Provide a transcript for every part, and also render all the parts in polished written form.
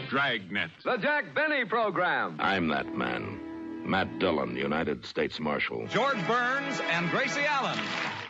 Dragnet. The Jack Benny Program. I'm that man. Matt Dillon, United States Marshal. George Burns and Gracie Allen.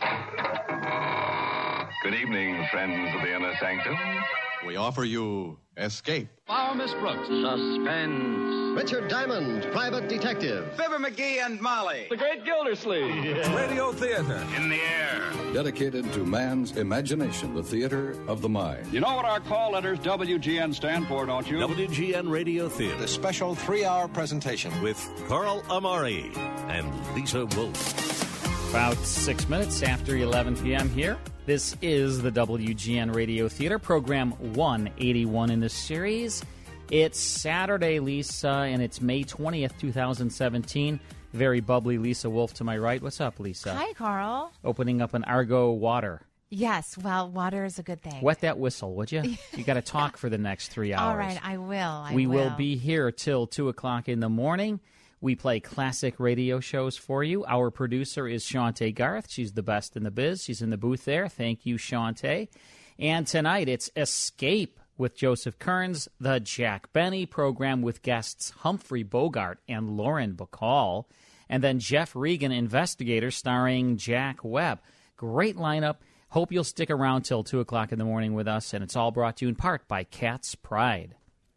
Good evening, friends of the Inner Sanctum. We offer you Escape. Flower Miss Brooks. Suspense. Richard Diamond, Private Detective. Fibber McGee and Molly. The Great Gildersleeve. Radio Theater. In the air. Dedicated to man's imagination, the theater of the mind. You know what our call letters WGN stand for, don't you? WGN Radio Theater. The special 3-hour presentation With Carl Amari and Lisa Wolf. About 6 minutes after 11 p.m. here. This is the WGN Radio Theater, program 181 in the series. It's Saturday, Lisa, and it's May 20th, 2017. Very bubbly Lisa Wolf to my right. What's up, Lisa? Hi, Carl. Opening up an Argo water. Yes, well, water is a good thing. Wet that whistle, would you? You got to talk for the next 3 hours. All right, I will. We will be here till 2 o'clock in the morning. We play classic radio shows for you. Our producer is Shante Garth. She's the best in the biz. She's in the booth there. Thank you, Shante. And tonight it's Escape with Joseph Kearns, the Jack Benny program with guests Humphrey Bogart and Lauren Bacall. And then Jeff Regan, Investigator, starring Jack Webb. Great lineup. Hope you'll stick around till 2 o'clock in the morning with us. And it's all brought to you in part by Cat's Pride.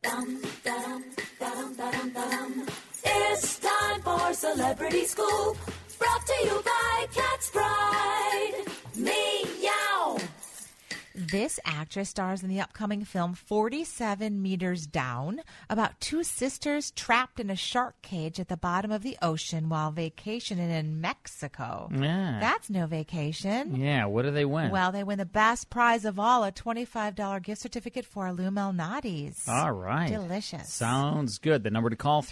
It's time for Celebrity Scoop, brought to you by Cat's Pride. Meow. This actress stars in the upcoming film 47 Meters Down, about two sisters trapped in a shark cage at the bottom of the ocean while vacationing in Mexico. Yeah. That's no vacation. Yeah, what do they win? Well, they win the best prize of all, a $25 gift certificate for Lou Malnati's. All right. Delicious. Sounds good. The number to call,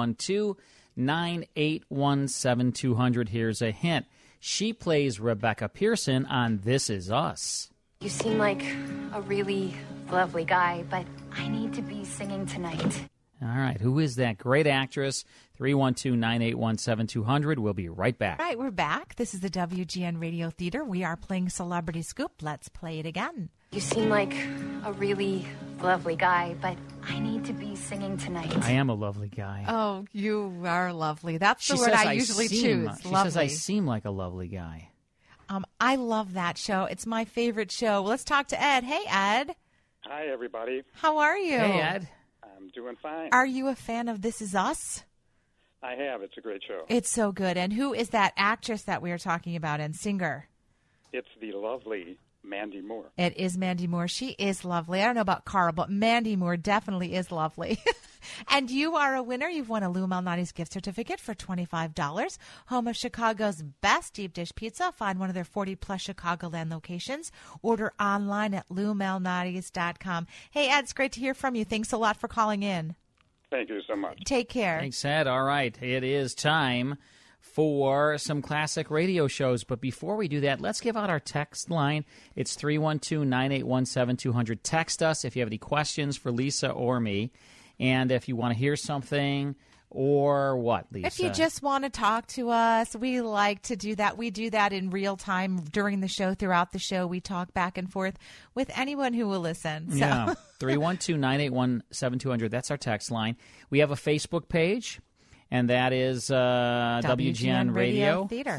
312-981-7200. Here's a hint. She plays Rebecca Pearson on This Is Us. You seem like a really lovely guy, but I need to be singing tonight. All right. Who is that great actress? 312-981-7200. We'll be right back. All right, we're back. This is the WGN Radio Theater. We are playing Celebrity Scoop. Let's play it again. You seem like a really lovely guy, but I need to be singing tonight. I am a lovely guy. Oh, you are lovely. That's the word I usually choose. She lovely. says I seem like a lovely guy. I love that show. It's my favorite show. Let's talk to Ed. Hey, Ed. Hi, everybody. How are you? Hey, Ed. I'm doing fine. Are you a fan of This Is Us? I have. It's a great show. It's so good. And who is that actress that we were talking about and singer? It's the lovely Mandy Moore. It is Mandy Moore. She is lovely. I don't know about Carl, but Mandy Moore definitely is lovely. And you are a winner. You've won a Lou Malnati's gift certificate for $25. Home of Chicago's best deep dish pizza. Find one of their 40-plus Chicagoland locations. Order online at LouMalnati's.com. Hey, Ed, it's great to hear from you. Thanks a lot for calling in. Thank you so much. Take care. Thanks, Ed. All right. It is time for some classic radio shows. But before we do that, let's give out our text line. It's 312-981-7200. Text us if you have any questions for Lisa or me. And if you want to hear something or what, Lisa? If you just want to talk to us, we like to do that. We do that in real time during the show, throughout the show. We talk back and forth with anyone who will listen. So. Yeah, 312-981-7200. That's our text line. We have a Facebook page. And that is WGN Radio Theater.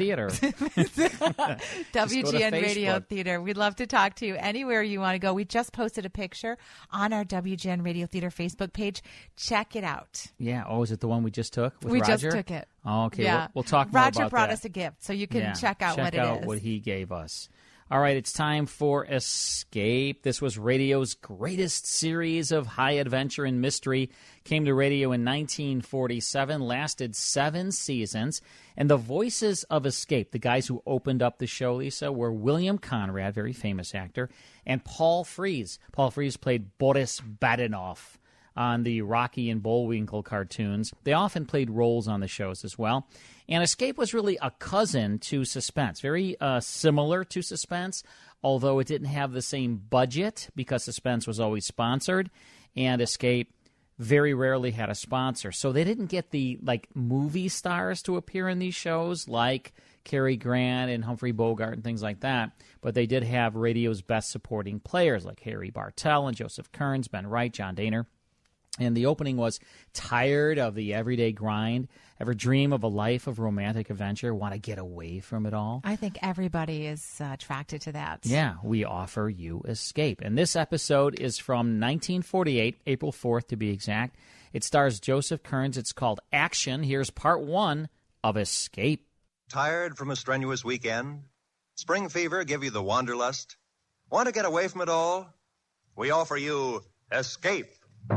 WGN Radio Theater. We'd love to talk to you anywhere you want to go. We just posted a picture on our WGN Radio Theater Facebook page. Check it out. Yeah. Oh, is it the one we just took with we Roger? Just took it. Oh, okay. Yeah. We'll talk more Roger about brought that. us a gift, so you can check out what it is. Check out what he gave us. All right, it's time for Escape. This was radio's greatest series of high adventure and mystery. Came to radio in 1947, lasted 7 seasons. And the voices of Escape, the guys who opened up the show, Lisa, were William Conrad, very famous actor, and Paul Frees. Paul Frees played Boris Badenov on the Rocky and Bullwinkle cartoons. They often played roles on the shows as well. And Escape was really a cousin to Suspense, very similar to Suspense, although it didn't have the same budget because Suspense was always sponsored, and Escape very rarely had a sponsor. So they didn't get the movie stars to appear in these shows like Cary Grant and Humphrey Bogart and things like that, but they did have radio's best supporting players like Harry Bartell and Joseph Kearns, Ben Wright, John Dehner. And the opening was, tired of the everyday grind? Ever dream of a life of romantic adventure? Want to get away from it all? I think everybody is attracted to that. Yeah, we offer you Escape. And this episode is from 1948, April 4th to be exact. It stars Joseph Kearns. It's called Action. Here's part 1 of Escape. Tired from a strenuous weekend? Spring fever give you the wanderlust? Want to get away from it all? We offer you Escape.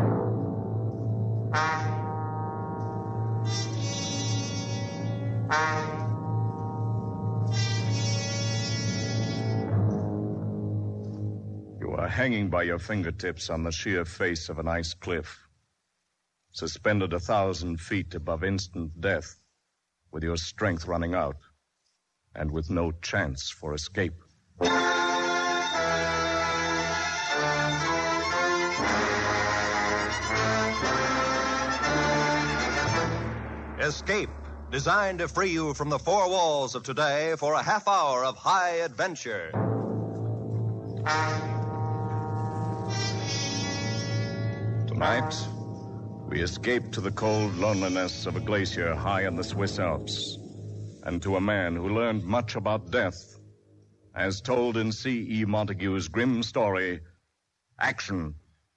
You are hanging by your fingertips on the sheer face of an ice cliff, suspended 1,000 feet above instant death, with your strength running out, and with no chance for escape. Escape, designed to free you from the four walls of today for a half hour of high adventure. Tonight, we escape to the cold loneliness of a glacier high in the Swiss Alps, and to a man who learned much about death, as told in C.E. Montague's grim story, Action.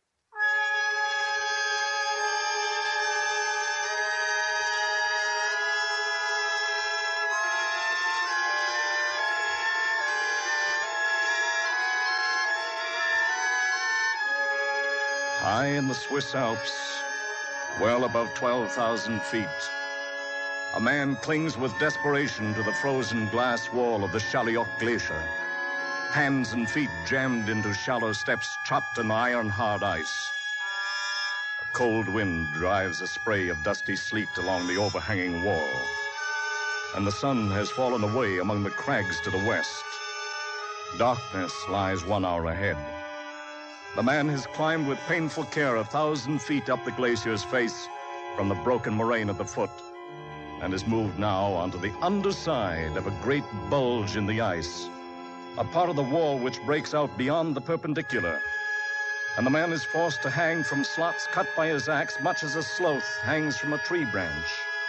High in the Swiss Alps, well above 12,000 feet, a man clings with desperation to the frozen glass wall of the Chaliot Glacier, hands and feet jammed into shallow steps chopped in iron-hard ice. A cold wind drives a spray of dusty sleet along the overhanging wall, and the sun has fallen away among the crags to the west. Darkness lies 1 hour ahead. The man has climbed with painful care 1,000 feet up the glacier's face from the broken moraine at the foot, and is moved now onto the underside of a great bulge in the ice, a part of the wall which breaks out beyond the perpendicular. And the man is forced to hang from slots cut by his axe, much as a sloth hangs from a tree branch.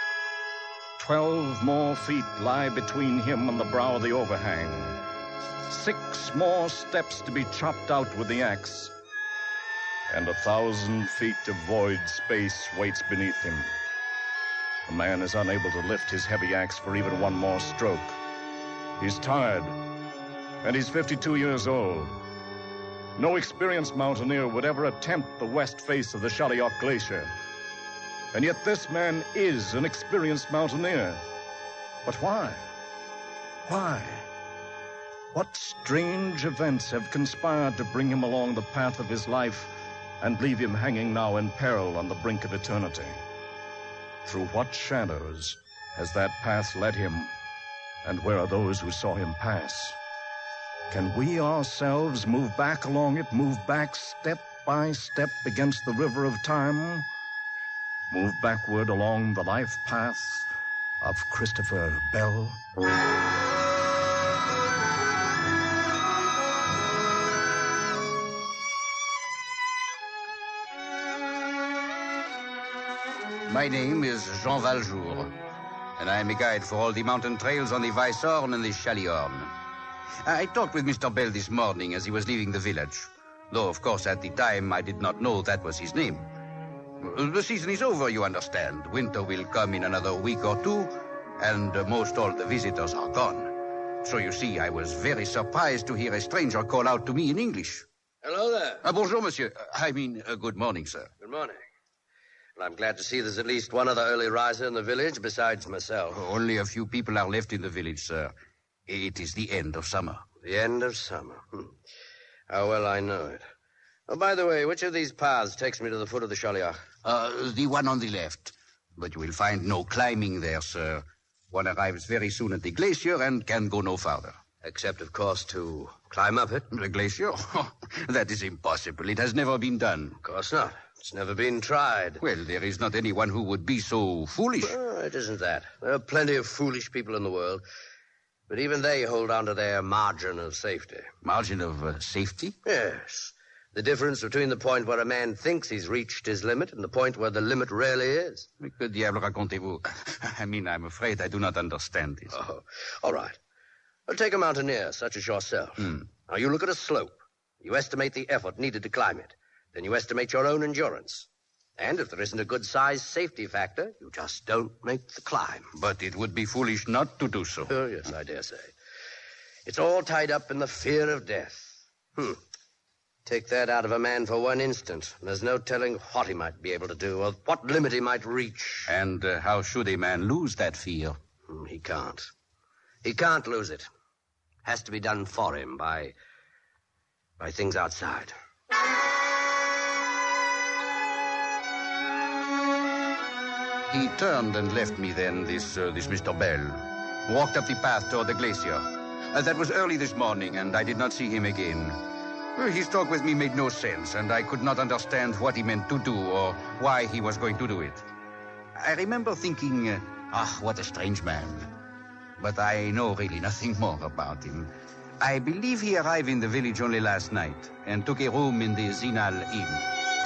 12 more feet lie between him and the brow of the overhang. 6 more steps to be chopped out with the axe. And 1,000 feet of void space waits beneath him. The man is unable to lift his heavy axe for even one more stroke. He's tired, and he's 52 years old. No experienced mountaineer would ever attempt the west face of the Chaliot Glacier. And yet this man is an experienced mountaineer. But why? Why? What strange events have conspired to bring him along the path of his life and leave him hanging now in peril on the brink of eternity? Through what shadows has that path led him, and where are those who saw him pass? Can we ourselves move back along it, move back step by step against the river of time? Move backward along the life path of Christopher Bell? My name is Jean Valjour, and I am a guide for all the mountain trails on the Weisshorn and the Chaliorn. I talked with Mr. Bell this morning as he was leaving the village, though, of course, at the time I did not know that was his name. The season is over, you understand. Winter will come in another week or two, and most all the visitors are gone. So you see, I was very surprised to hear a stranger call out to me in English. Hello there. Bonjour, monsieur. Good morning, sir. Good morning. Well, I'm glad to see there's at least one other early riser in the village besides myself. Only a few people are left in the village, sir. It is the end of summer. The end of summer. How well I know it. Oh, by the way, which of these paths takes me to the foot of the Chaliot? The one on the left. But you will find no climbing there, sir. One arrives very soon at the glacier and can go no farther. Except, of course, to climb up it? The glacier? That is impossible. It has never been done. Of course not. It's never been tried. Well, there is not anyone who would be so foolish. Oh, it isn't that. There are plenty of foolish people in the world. But even they hold on to their margin of safety. Margin of safety? Yes. The difference between the point where a man thinks he's reached his limit and the point where the limit really is. Que diable racontez-vous? I mean, I'm afraid I do not understand this. Oh, all right. Well, take a mountaineer such as yourself. Now, you look at a slope. You estimate the effort needed to climb it. Then you estimate your own endurance. And if there isn't a good-sized safety factor, you just don't make the climb. But it would be foolish not to do so. Oh, yes, I dare say. It's all tied up in the fear of death. Take that out of a man for one instant, and there's no telling what he might be able to do or what limit he might reach. And how should a man lose that fear? He can't. He can't lose it. Has to be done for him by things outside. He turned and left me then, this Mr. Bell. Walked up the path toward the glacier. That was early this morning, and I did not see him again. His talk with me made no sense, and I could not understand what he meant to do or why he was going to do it. I remember thinking, what a strange man. But I know really nothing more about him. I believe he arrived in the village only last night and took a room in the Zinal Inn.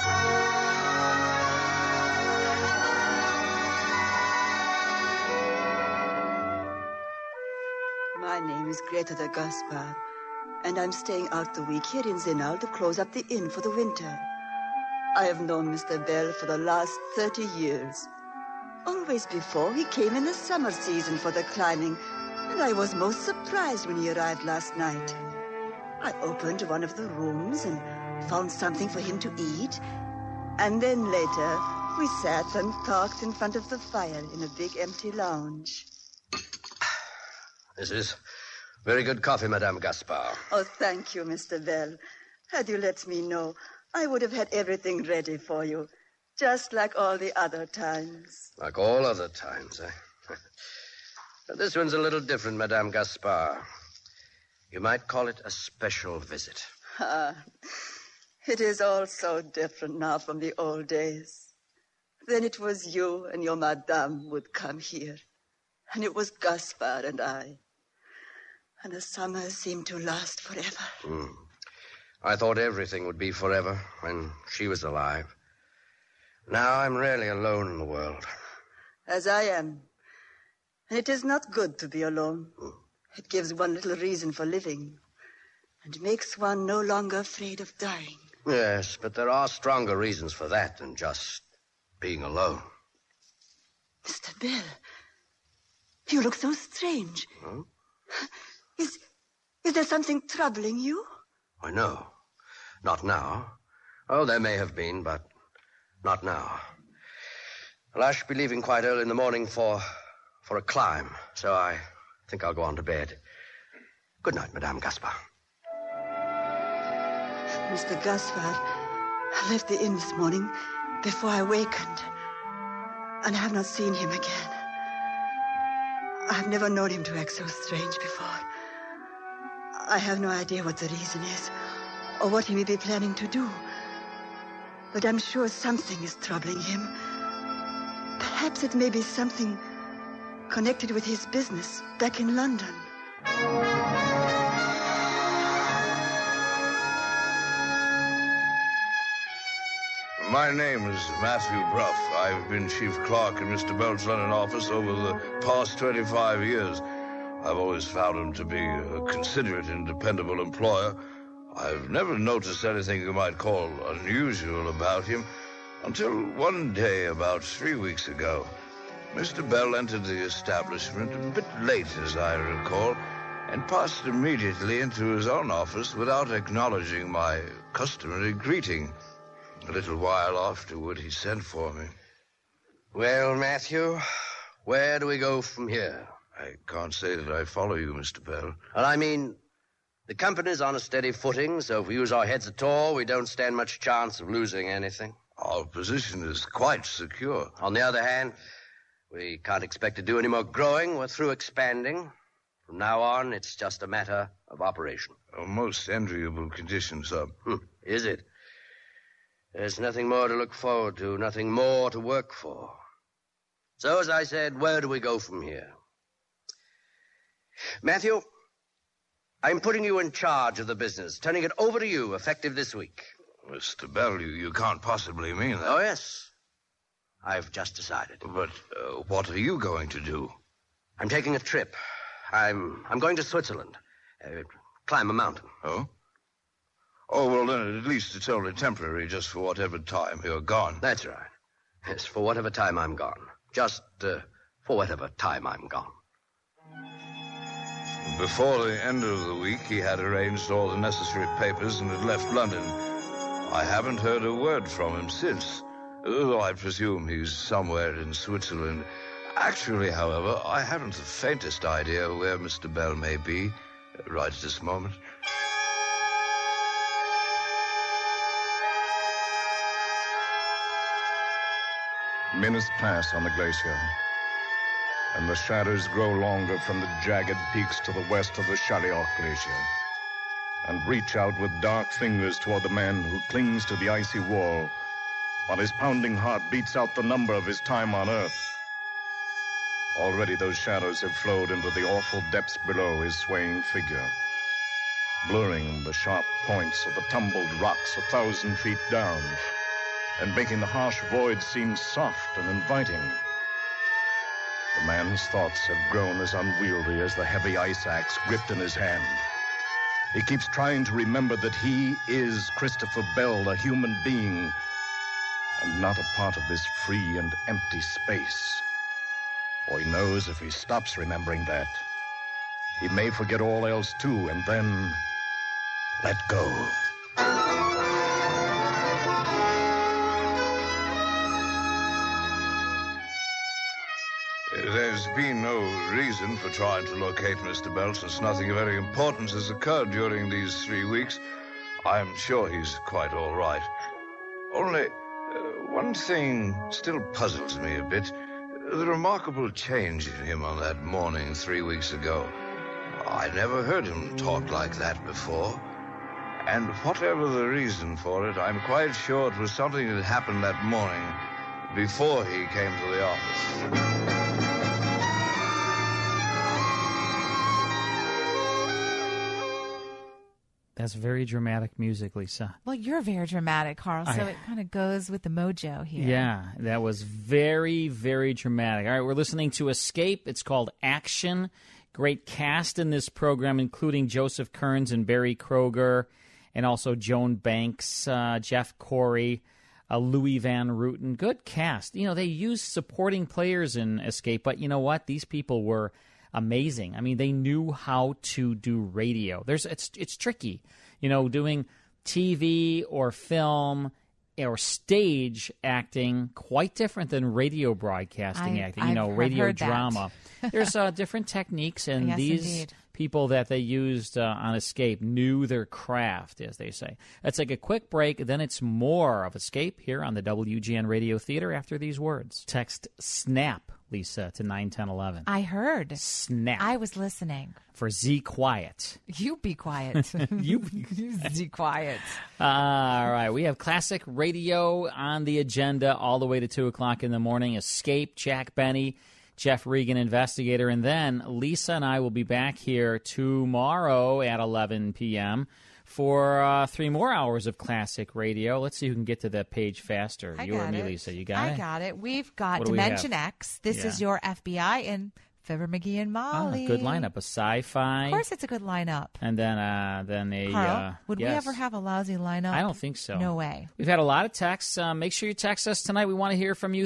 My name is Greta de Gaspar, and I'm staying out the week here in Zinal to close up the inn for the winter. I have known Mr. Bell for the last 30 years. Always before, he came in the summer season for the climbing, and I was most surprised when he arrived last night. I opened one of the rooms and found something for him to eat, and then later we sat and talked in front of the fire in a big empty lounge. This is very good coffee, Madame Gaspar. Oh, thank you, Mr. Bell. Had you let me know, I would have had everything ready for you, just like all the other times. Like all other times, eh? But this one's a little different, Madame Gaspar. You might call it a special visit. It is all so different now from the old days. Then it was you and your madame would come here, and it was Gaspar and I. And the summer seemed to last forever. I thought everything would be forever when she was alive. Now I'm really alone in the world. As I am. And it is not good to be alone. It gives one little reason for living and makes one no longer afraid of dying. Yes, but there are stronger reasons for that than just being alone. Mr. Bell, you look so strange. Is there something troubling you? I know. Not now. Oh, there may have been, but not now. Well, I should be leaving quite early in the morning for a climb, so I think I'll go on to bed. Good night, Madame Gaspar. Mr. Gaspar, I left the inn this morning before I wakened, and I have not seen him again. I've never known him to act so strange before. I have no idea what the reason is, or what he may be planning to do. But I'm sure something is troubling him. Perhaps it may be something connected with his business back in London. My name is Matthew Bruff. I've been chief clerk in Mr. Bell's London office over the past 25 years. I've always found him to be a considerate and dependable employer. I've never noticed anything you might call unusual about him until one day about 3 weeks ago. Mr. Bell entered the establishment a bit late, as I recall, and passed immediately into his own office without acknowledging my customary greeting. A little while afterward, he sent for me. Well, Matthew, where do we go from here? I can't say that I follow you, Mr. Bell. Well, I mean, the company's on a steady footing, so if we use our heads at all, we don't stand much chance of losing anything. Our position is quite secure. On the other hand, we can't expect to do any more growing. We're through expanding. From now on, it's just a matter of operation. A most enviable condition, sir. Is it? There's nothing more to look forward to, nothing more to work for. So, as I said, where do we go from here? Matthew, I'm putting you in charge of the business, turning it over to you effective this week. Mr. Bell, you can't possibly mean that. Oh, yes. I've just decided. But what are you going to do? I'm taking a trip. I'm going to Switzerland. Climb a mountain. Oh? Oh, well, then at least it's only temporary, just for whatever time you're gone. That's right. Yes, for whatever time I'm gone. Just for whatever time I'm gone. Before the end of the week, he had arranged all the necessary papers and had left London. I haven't heard a word from him since, though I presume he's somewhere in Switzerland. Actually, however, I haven't the faintest idea where Mr. Bell may be right at this moment. Minutes pass on the glacier, and the shadows grow longer from the jagged peaks to the west of the Chaliot Glacier, and reach out with dark fingers toward the man who clings to the icy wall, while his pounding heart beats out the number of his time on Earth. Already those shadows have flowed into the awful depths below his swaying figure, blurring the sharp points of the tumbled rocks 1,000 feet down, and making the harsh void seem soft and inviting. The man's thoughts have grown as unwieldy as the heavy ice axe gripped in his hand. He keeps trying to remember that he is Christopher Bell, a human being, and not a part of this free and empty space. For he knows if he stops remembering that, he may forget all else too, and then let go. There's been no reason for trying to locate Mr. Bell, since nothing of any importance has occurred during these 3 weeks. I'm sure he's quite all right. Only one thing still puzzles me a bit. The remarkable change in him on that morning 3 weeks ago. I never heard him talk like that before. And whatever the reason for it, I'm quite sure it was something that happened that morning before he came to the office. That's very dramatic music, Lisa. Well, you're very dramatic, Carl, so it kind of goes with the mojo here. Yeah, that was very, very dramatic. All right, we're listening to Escape. It's called Action. Great cast in this program, including Joseph Kearns and Barry Kroger, and also Joan Banks, Jeff Corey, Louis Van Rooten. Good cast. You know, they used supporting players in Escape, but you know what? These people were amazing. I mean, they knew how to do radio. It's tricky, you know, doing TV or film or stage acting, quite different than radio broadcasting acting. You know, radio drama. There's different techniques, and these people that they used on Escape knew their craft, as they say. Let's take a quick break, then it's more of Escape here on the WGN Radio Theater after these words. Text SNAP, Lisa, to 91011. I heard. SNAP. I was listening. For Z Quiet. You be quiet. you Z Quiet. All right. We have classic radio on the agenda all the way to 2 o'clock in the morning. Escape, Jack Benny, Jeff Regan, Investigator. And then Lisa and I will be back here tomorrow at 11 p.m. for 3 more hours of classic radio. Let's see who can get to that page faster. You or me, Lisa? You got it? I got it. We've got Dimension X. This is Your FBI, and Fibber McGee and Molly. Good lineup. A sci-fi. Of course it's a good lineup. And then a... Carl, would we ever have a lousy lineup? I don't think so. No way. We've had a lot of texts. Make sure you text us tonight. We want to hear from you.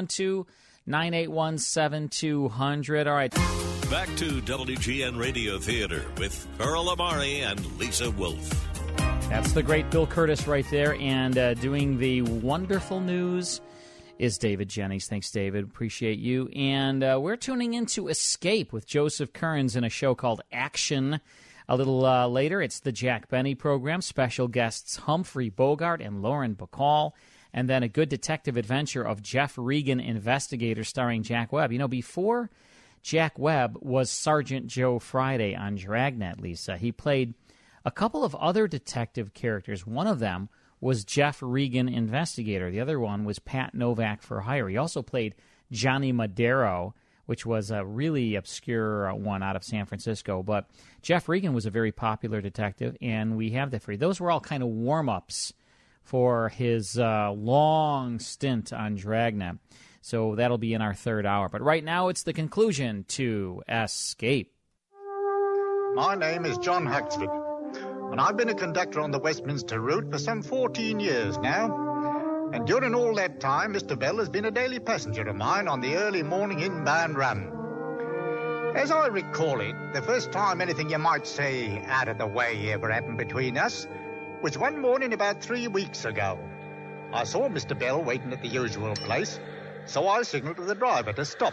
312-981-7200. All right. Back to WGN Radio Theater with Earl Amari and Lisa Wolf. That's the great Bill Curtis right there. And doing the wonderful news is David Jennings. Thanks, David. Appreciate you. And we're tuning into Escape with Joseph Kearns in a show called Action. A little later, it's the Jack Benny program. Special guests Humphrey Bogart and Lauren Bacall. And then a good detective adventure of Jeff Regan, Investigator, starring Jack Webb. You know, before Jack Webb was Sergeant Joe Friday on Dragnet, Lisa, he played a couple of other detective characters. One of them was Jeff Regan, Investigator. The other one was Pat Novak for Hire. He also played Johnny Madero, which was a really obscure one out of San Francisco. But Jeff Regan was a very popular detective, and we have that for you. Those were all kind of warm-ups for his long stint on Dragnet. So that'll be in our third hour. But right now, it's the conclusion to Escape. My name is John Huxford, and I've been a conductor on the Westminster route for some 14 years now. And during all that time, Mr. Bell has been a daily passenger of mine on the early morning inbound run. As I recall it, the first time anything you might say out of the way ever happened between us was one morning about 3 weeks ago. I saw Mr. Bell waiting at the usual place, so I signaled to the driver to stop.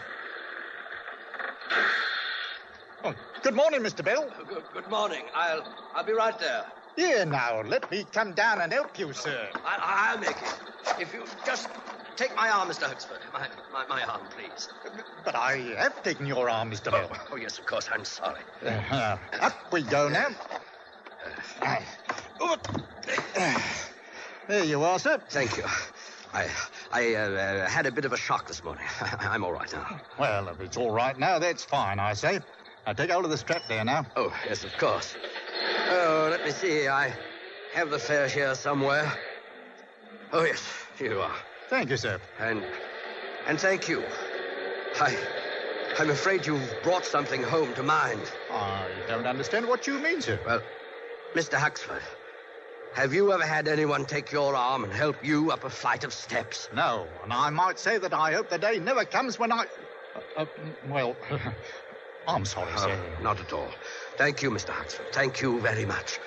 Oh, good morning, Mr. Bell. Good morning. I'll be right there. Here now, let me come down and help you, sir. I'll make it. If you just take my arm, Mr. Huxford. My arm, please. But I have taken your arm, Mr. Bell. Oh, yes, of course. I'm sorry. Up we go now. There you are, sir. Thank you. I had a bit of a shock this morning. I'm all right now. Well, if it's all right now, that's fine, I say. I'll take hold of the strap there now. Oh, yes, of course. Oh, let me see. I have the fare here somewhere. Oh, yes, here you are. Thank you, sir. And thank you. I'm afraid you've brought something home to mind. I don't understand what you mean, sir. Well, Mr. Huxford, have you ever had anyone take your arm and help you up a flight of steps? No, and I might say that I hope the day never comes when I... well, I'm sorry, sir. Not at all. Thank you, Mr. Huxford. Thank you very much.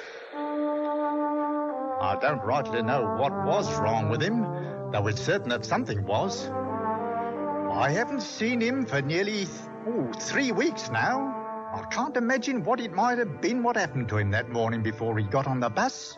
I don't rightly know what was wrong with him, though it's certain that something was. I haven't seen him for nearly 3 weeks now. I can't imagine what it might have been what happened to him that morning before he got on the bus.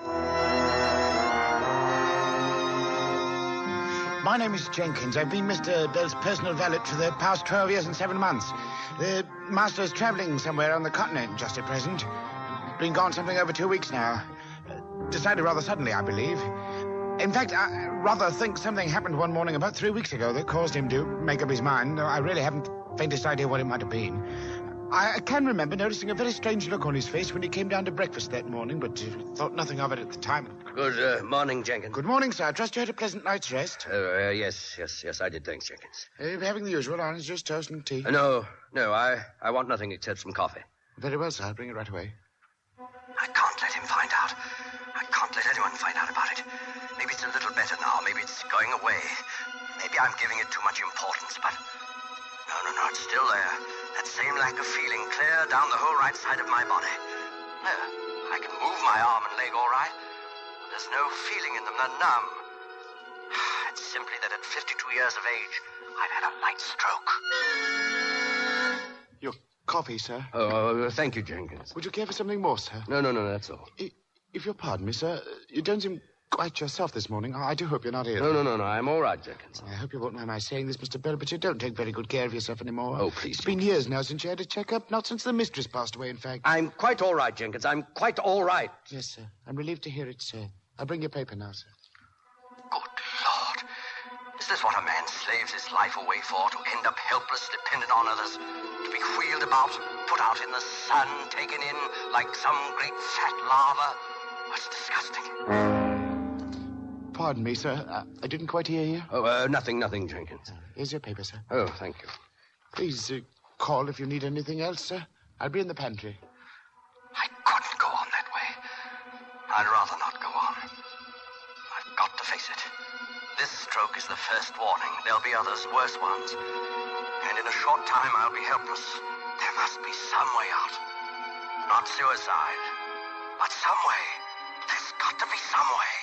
My name is Jenkins. I've been Mr. Bell's personal valet for the past 12 years and 7 months. The master's travelling somewhere on the continent just at present. Been gone something over 2 weeks now. Decided rather suddenly, I believe. In fact, I rather think something happened one morning about 3 weeks ago that caused him to make up his mind. I really haven't the faintest idea what it might have been. I can remember noticing a very strange look on his face when he came down to breakfast that morning, but thought nothing of it at the time. Good morning, Jenkins. Good morning, sir. I trust you had a pleasant night's rest. Yes, I did. Thanks, Jenkins. Having the usual, orange juice, toast, and tea? No, I want nothing except some coffee. Very well, sir. I'll bring it right away. I can't let him find out. I can't let anyone find out about it. Maybe it's a little better now. Maybe it's going away. Maybe I'm giving it too much importance, but... No, it's still there. That same lack of feeling clear down the whole right side of my body. There. I can move my arm and leg all right. There's no feeling in them. They're numb. It's simply that at 52 years of age, I've had a light stroke. Your coffee, sir. Oh, thank you, Jenkins. Would you care for something more, sir? No, that's all. If you'll pardon me, sir, you don't seem quite yourself this morning. I do hope you're not ill. No, I'm all right, Jenkins. I hope you won't mind my saying this, Mr. Bell, but you don't take very good care of yourself anymore. Oh, please. It's been years now since you had a checkup, not since the mistress passed away, in fact. I'm quite all right, Jenkins. I'm quite all right. Yes, sir. I'm relieved to hear it, sir. I'll bring your paper now, sir. Good Lord. Is this what a man slaves his life away for? To end up helpless, dependent on others? To be wheeled about, put out in the sun, taken in like some great fat larva? It's disgusting. Pardon me, sir. I didn't quite hear you. Oh, nothing, Jenkins. Here's your paper, sir. Oh, thank you. Please call if you need anything else, sir. I'll be in the pantry. I couldn't go on that way. I'd rather not go on. I've got to face it. This stroke is the first warning. There'll be others, worse ones. And in a short time, I'll be helpless. There must be some way out. Not suicide, but some way. There's got to be some way.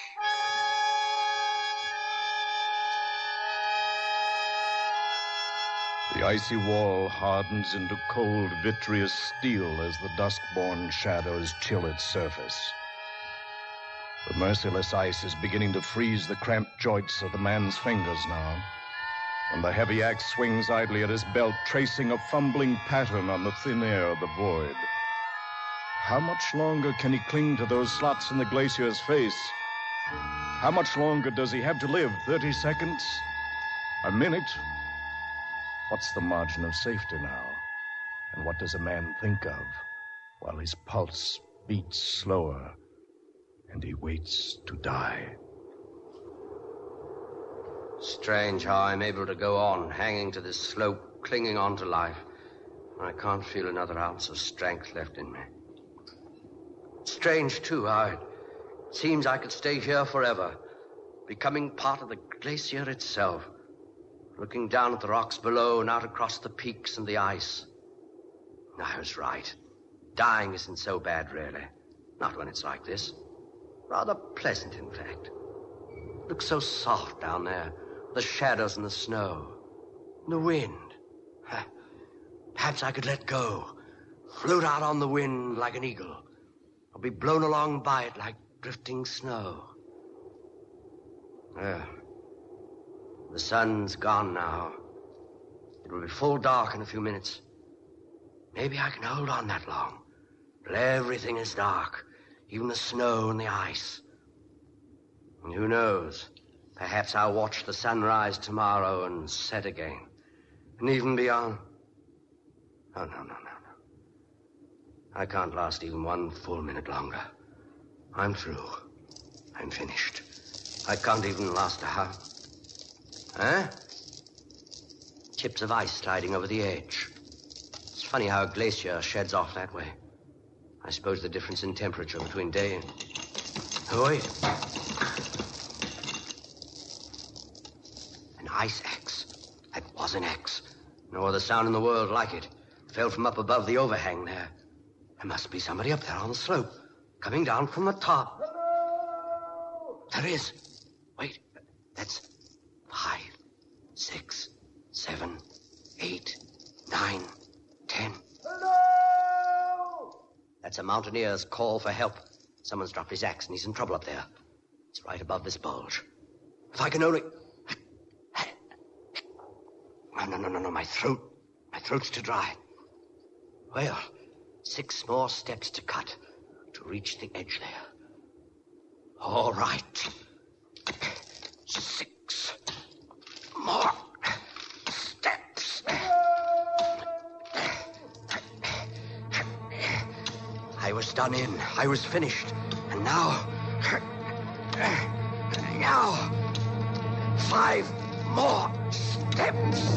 The icy wall hardens into cold, vitreous steel as the dusk-born shadows chill its surface. The merciless ice is beginning to freeze the cramped joints of the man's fingers now, and the heavy axe swings idly at his belt, tracing a fumbling pattern on the thin air of the void. How much longer can he cling to those slots in the glacier's face? How much longer does he have to live? 30 seconds? A minute? What's the margin of safety now? And what does a man think of while his pulse beats slower and he waits to die? Strange how I'm able to go on, hanging to this slope, clinging on to life. I can't feel another ounce of strength left in me. Strange, too, how it seems I could stay here forever, becoming part of the glacier itself, looking down at the rocks below and out across the peaks and the ice. I was right. Dying isn't so bad, really. Not when it's like this. Rather pleasant, in fact. It looks so soft down there, the shadows and the snow, and the wind. Perhaps I could let go, float out on the wind like an eagle, or be blown along by it like drifting snow. Well, the sun's gone now. It will be full dark in a few minutes. Maybe I can hold on that long, till everything is dark, even the snow and the ice. And who knows, perhaps I'll watch the sun rise tomorrow and set again, and even beyond. Oh, no. I can't last even one full minute longer. I'm through. I'm finished. I can't even last a half. Huh? Chips of ice sliding over the edge. It's funny how a glacier sheds off that way. I suppose the difference in temperature between day and... Oh, wait. An ice axe. That was an axe. No other sound in the world like it. Fell from up above the overhang there. There must be somebody up there on the slope, coming down from the top. Hello! There is. Wait, that's 5, 6, 7, 8, 9, 10. Hello! That's a mountaineer's call for help. Someone's dropped his axe and he's in trouble up there. It's right above this bulge. If I can only... No, my throat. My throat's too dry. Well, 6 more steps to cut to reach the edge there. All right. 6 more steps. I was done in. I was finished. And now... Now... 5 more steps.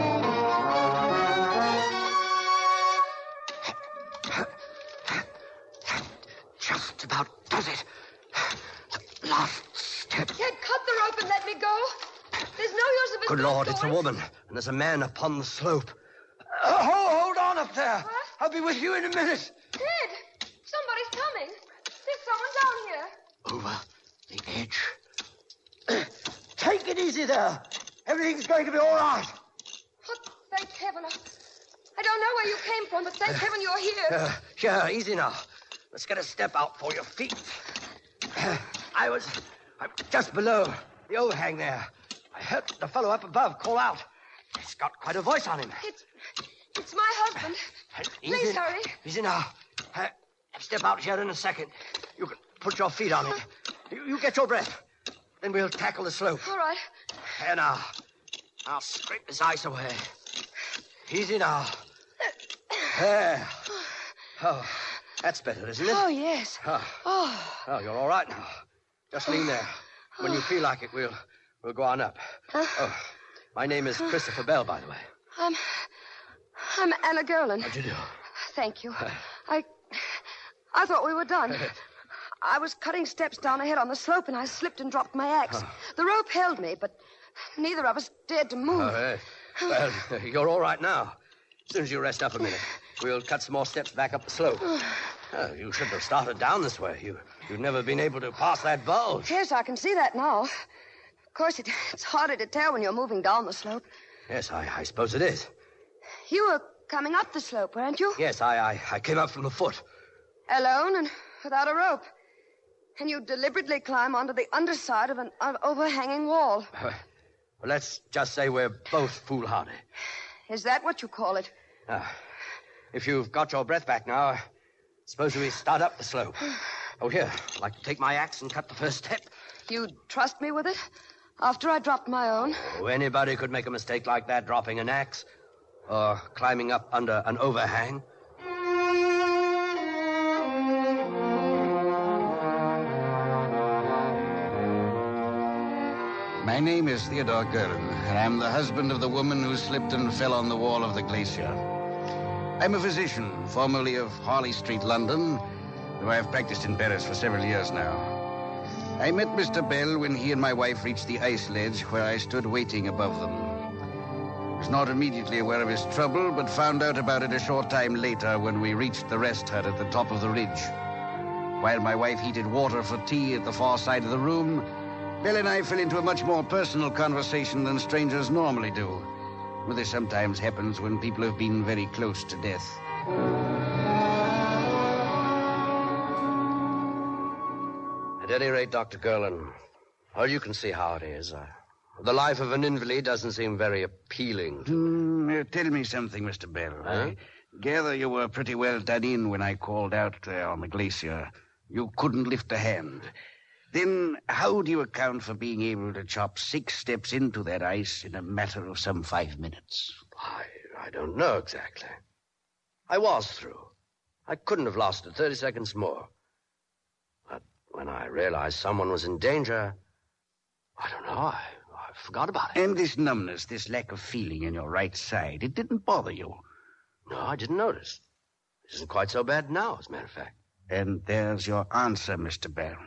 Just about does it. The last step. You can't cut the rope and let me go. There's no use of it. Good Lord, it's a woman, and there's a man upon the slope. Hold on up there. What? I'll be with you in a minute. Ted, somebody's coming. There's someone down here. Over the edge. Take it easy there. Everything's going to be all right. Oh, thank heaven. I don't know where you came from, but thank heaven you're here. Here, easy now. Let's get a step out for your feet. I'm just below the overhang there. I heard the fellow up above call out. He's got quite a voice on him. It's my husband. Please hurry. Easy now. Step out here in a second. You can put your feet on it. You get your breath. Then we'll tackle the slope. All right. Here now. I'll scrape this ice away. Easy now. There. Oh, that's better, isn't it? Oh, yes. Oh, you're all right now. Just lean there. When you feel like it, we'll go on up. Oh, my name is Christopher Bell, by the way. I'm Anna Gerlin. How'd you do? Thank you. I thought we were done. I was cutting steps down ahead on the slope, and I slipped and dropped my axe. The rope held me, but neither of us dared to move. Well, you're all right now. As soon as you rest up a minute, we'll cut some more steps back up the slope. You shouldn't have started down this way. You've never been able to pass that bulge. Yes, I can see that now. Of course, it's harder to tell when you're moving down the slope. Yes, I suppose it is. You were coming up the slope, weren't you? Yes, I came up from the foot. Alone and without a rope. And you deliberately climb onto the underside of an overhanging wall. Well, let's just say we're both foolhardy. Is that what you call it? If you've got your breath back now, suppose we start up the slope. Oh, here. I'd like to take my axe and cut the first step. You'd trust me with it? After I dropped my own? Oh, anybody could make a mistake like that, dropping an axe or climbing up under an overhang. My name is Theodore Gerlin, and I'm the husband of the woman who slipped and fell on the wall of the glacier. I'm a physician, formerly of Harley Street, London, though I've practiced in Paris for several years now. I met Mr. Bell when he and my wife reached the ice ledge where I stood waiting above them. I was not immediately aware of his trouble, but found out about it a short time later when we reached the rest hut at the top of the ridge. While my wife heated water for tea at the far side of the room, Bell and I fell into a much more personal conversation than strangers normally do. Well, this sometimes happens when people have been very close to death. At any rate, Dr. Gerlin, well, you can see how it is. The life of an invalid doesn't seem very appealing to... Tell me something, Mr. Bell. I gather you were pretty well done in when I called out there on the glacier. You couldn't lift a hand. Then how do you account for being able to chop 6 steps into that ice in a matter of some 5 minutes? I don't know exactly. I was through. I couldn't have lasted 30 seconds more. But when I realized someone was in danger, I don't know, I forgot about it. And this numbness, this lack of feeling in your right side, it didn't bother you? No, I didn't notice. It isn't quite so bad now, as a matter of fact. And there's your answer, Mr. Bell.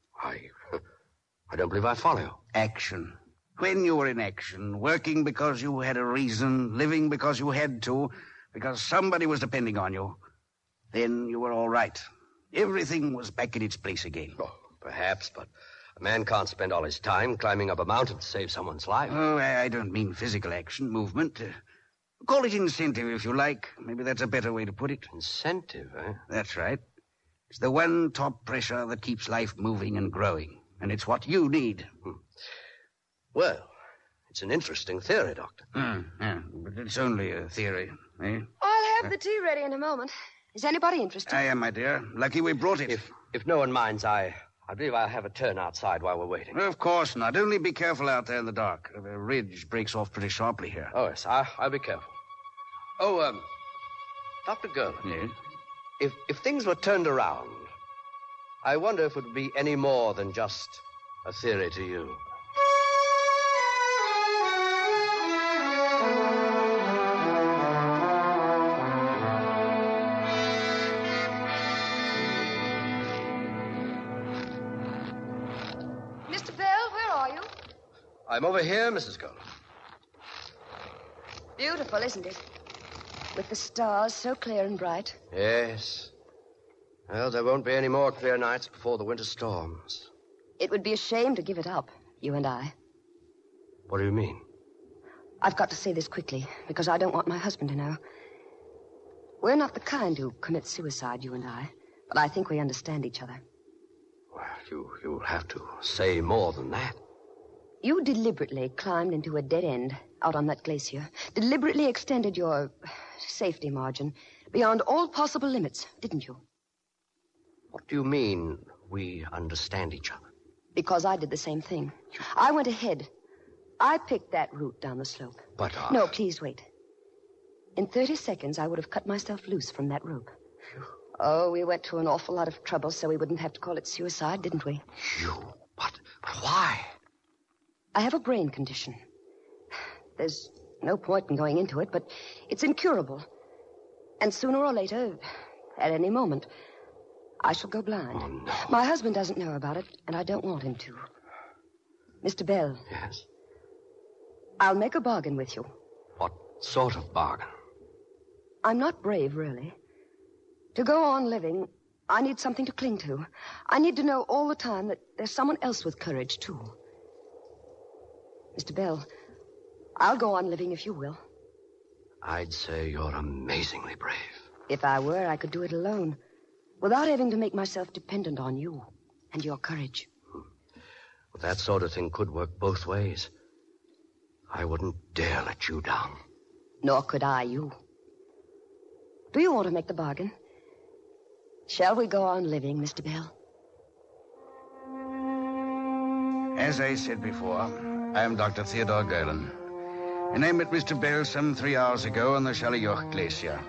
I don't believe I follow you. Action. When you were in action, working because you had a reason, living because you had to, because somebody was depending on you, then you were all right. Everything was back in its place again. Oh, perhaps, but a man can't spend all his time climbing up a mountain to save someone's life. Oh, I don't mean physical action, movement. Call it incentive, if you like. Maybe that's a better way to put it. Incentive, eh? That's right. It's the one top pressure that keeps life moving and growing. And it's what you need. Well, it's an interesting theory, Doctor. Yeah, but it's only a theory, eh? I'll have the tea ready in a moment. Is anybody interested? I am, my dear. Lucky we brought it. If no one minds, I believe I'll have a turn outside while we're waiting. Of course not. Only be careful out there in the dark. The ridge breaks off pretty sharply here. Oh, yes, I'll be careful. Oh, Dr. Gerlin. Yes? If things were turned around, I wonder if it would be any more than just a theory to you. Mr. Bell, where are you? I'm over here, Mrs. Gerlin. Beautiful, isn't it? With the stars so clear and bright. Yes. Well, there won't be any more clear nights before the winter storms. It would be a shame to give it up, you and I. What do you mean? I've got to say this quickly, because I don't want my husband to know. We're not the kind who commit suicide, you and I. But I think we understand each other. Well, you'll have to say more than that. You deliberately climbed into a dead end out on that glacier. Deliberately extended your safety margin beyond all possible limits, didn't you? What do you mean, we understand each other? Because I did the same thing. I went ahead. I picked that route down the slope. But, No, please wait. In 30 seconds, I would have cut myself loose from that rope. Oh, we went to an awful lot of trouble so we wouldn't have to call it suicide, didn't we? But why? I have a brain condition. There's no point in going into it, but it's incurable. And sooner or later, at any moment, I shall go blind. Oh, no. My husband doesn't know about it, and I don't want him to. Mr. Bell. Yes? I'll make a bargain with you. What sort of bargain? I'm not brave, really. To go on living, I need something to cling to. I need to know all the time that there's someone else with courage, too. Mr. Bell, I'll go on living if you will. I'd say you're amazingly brave. If I were, I could do it alone, without having to make myself dependent on you and your courage. Well, that sort of thing could work both ways. I wouldn't dare let you down. Nor could I you. Do you want to make the bargain? Shall we go on living, Mr. Bell? As I said before, I am Dr. Theodore Gerlin, and I met Mr. Bell some 3 hours ago on the Shalioch Glacier.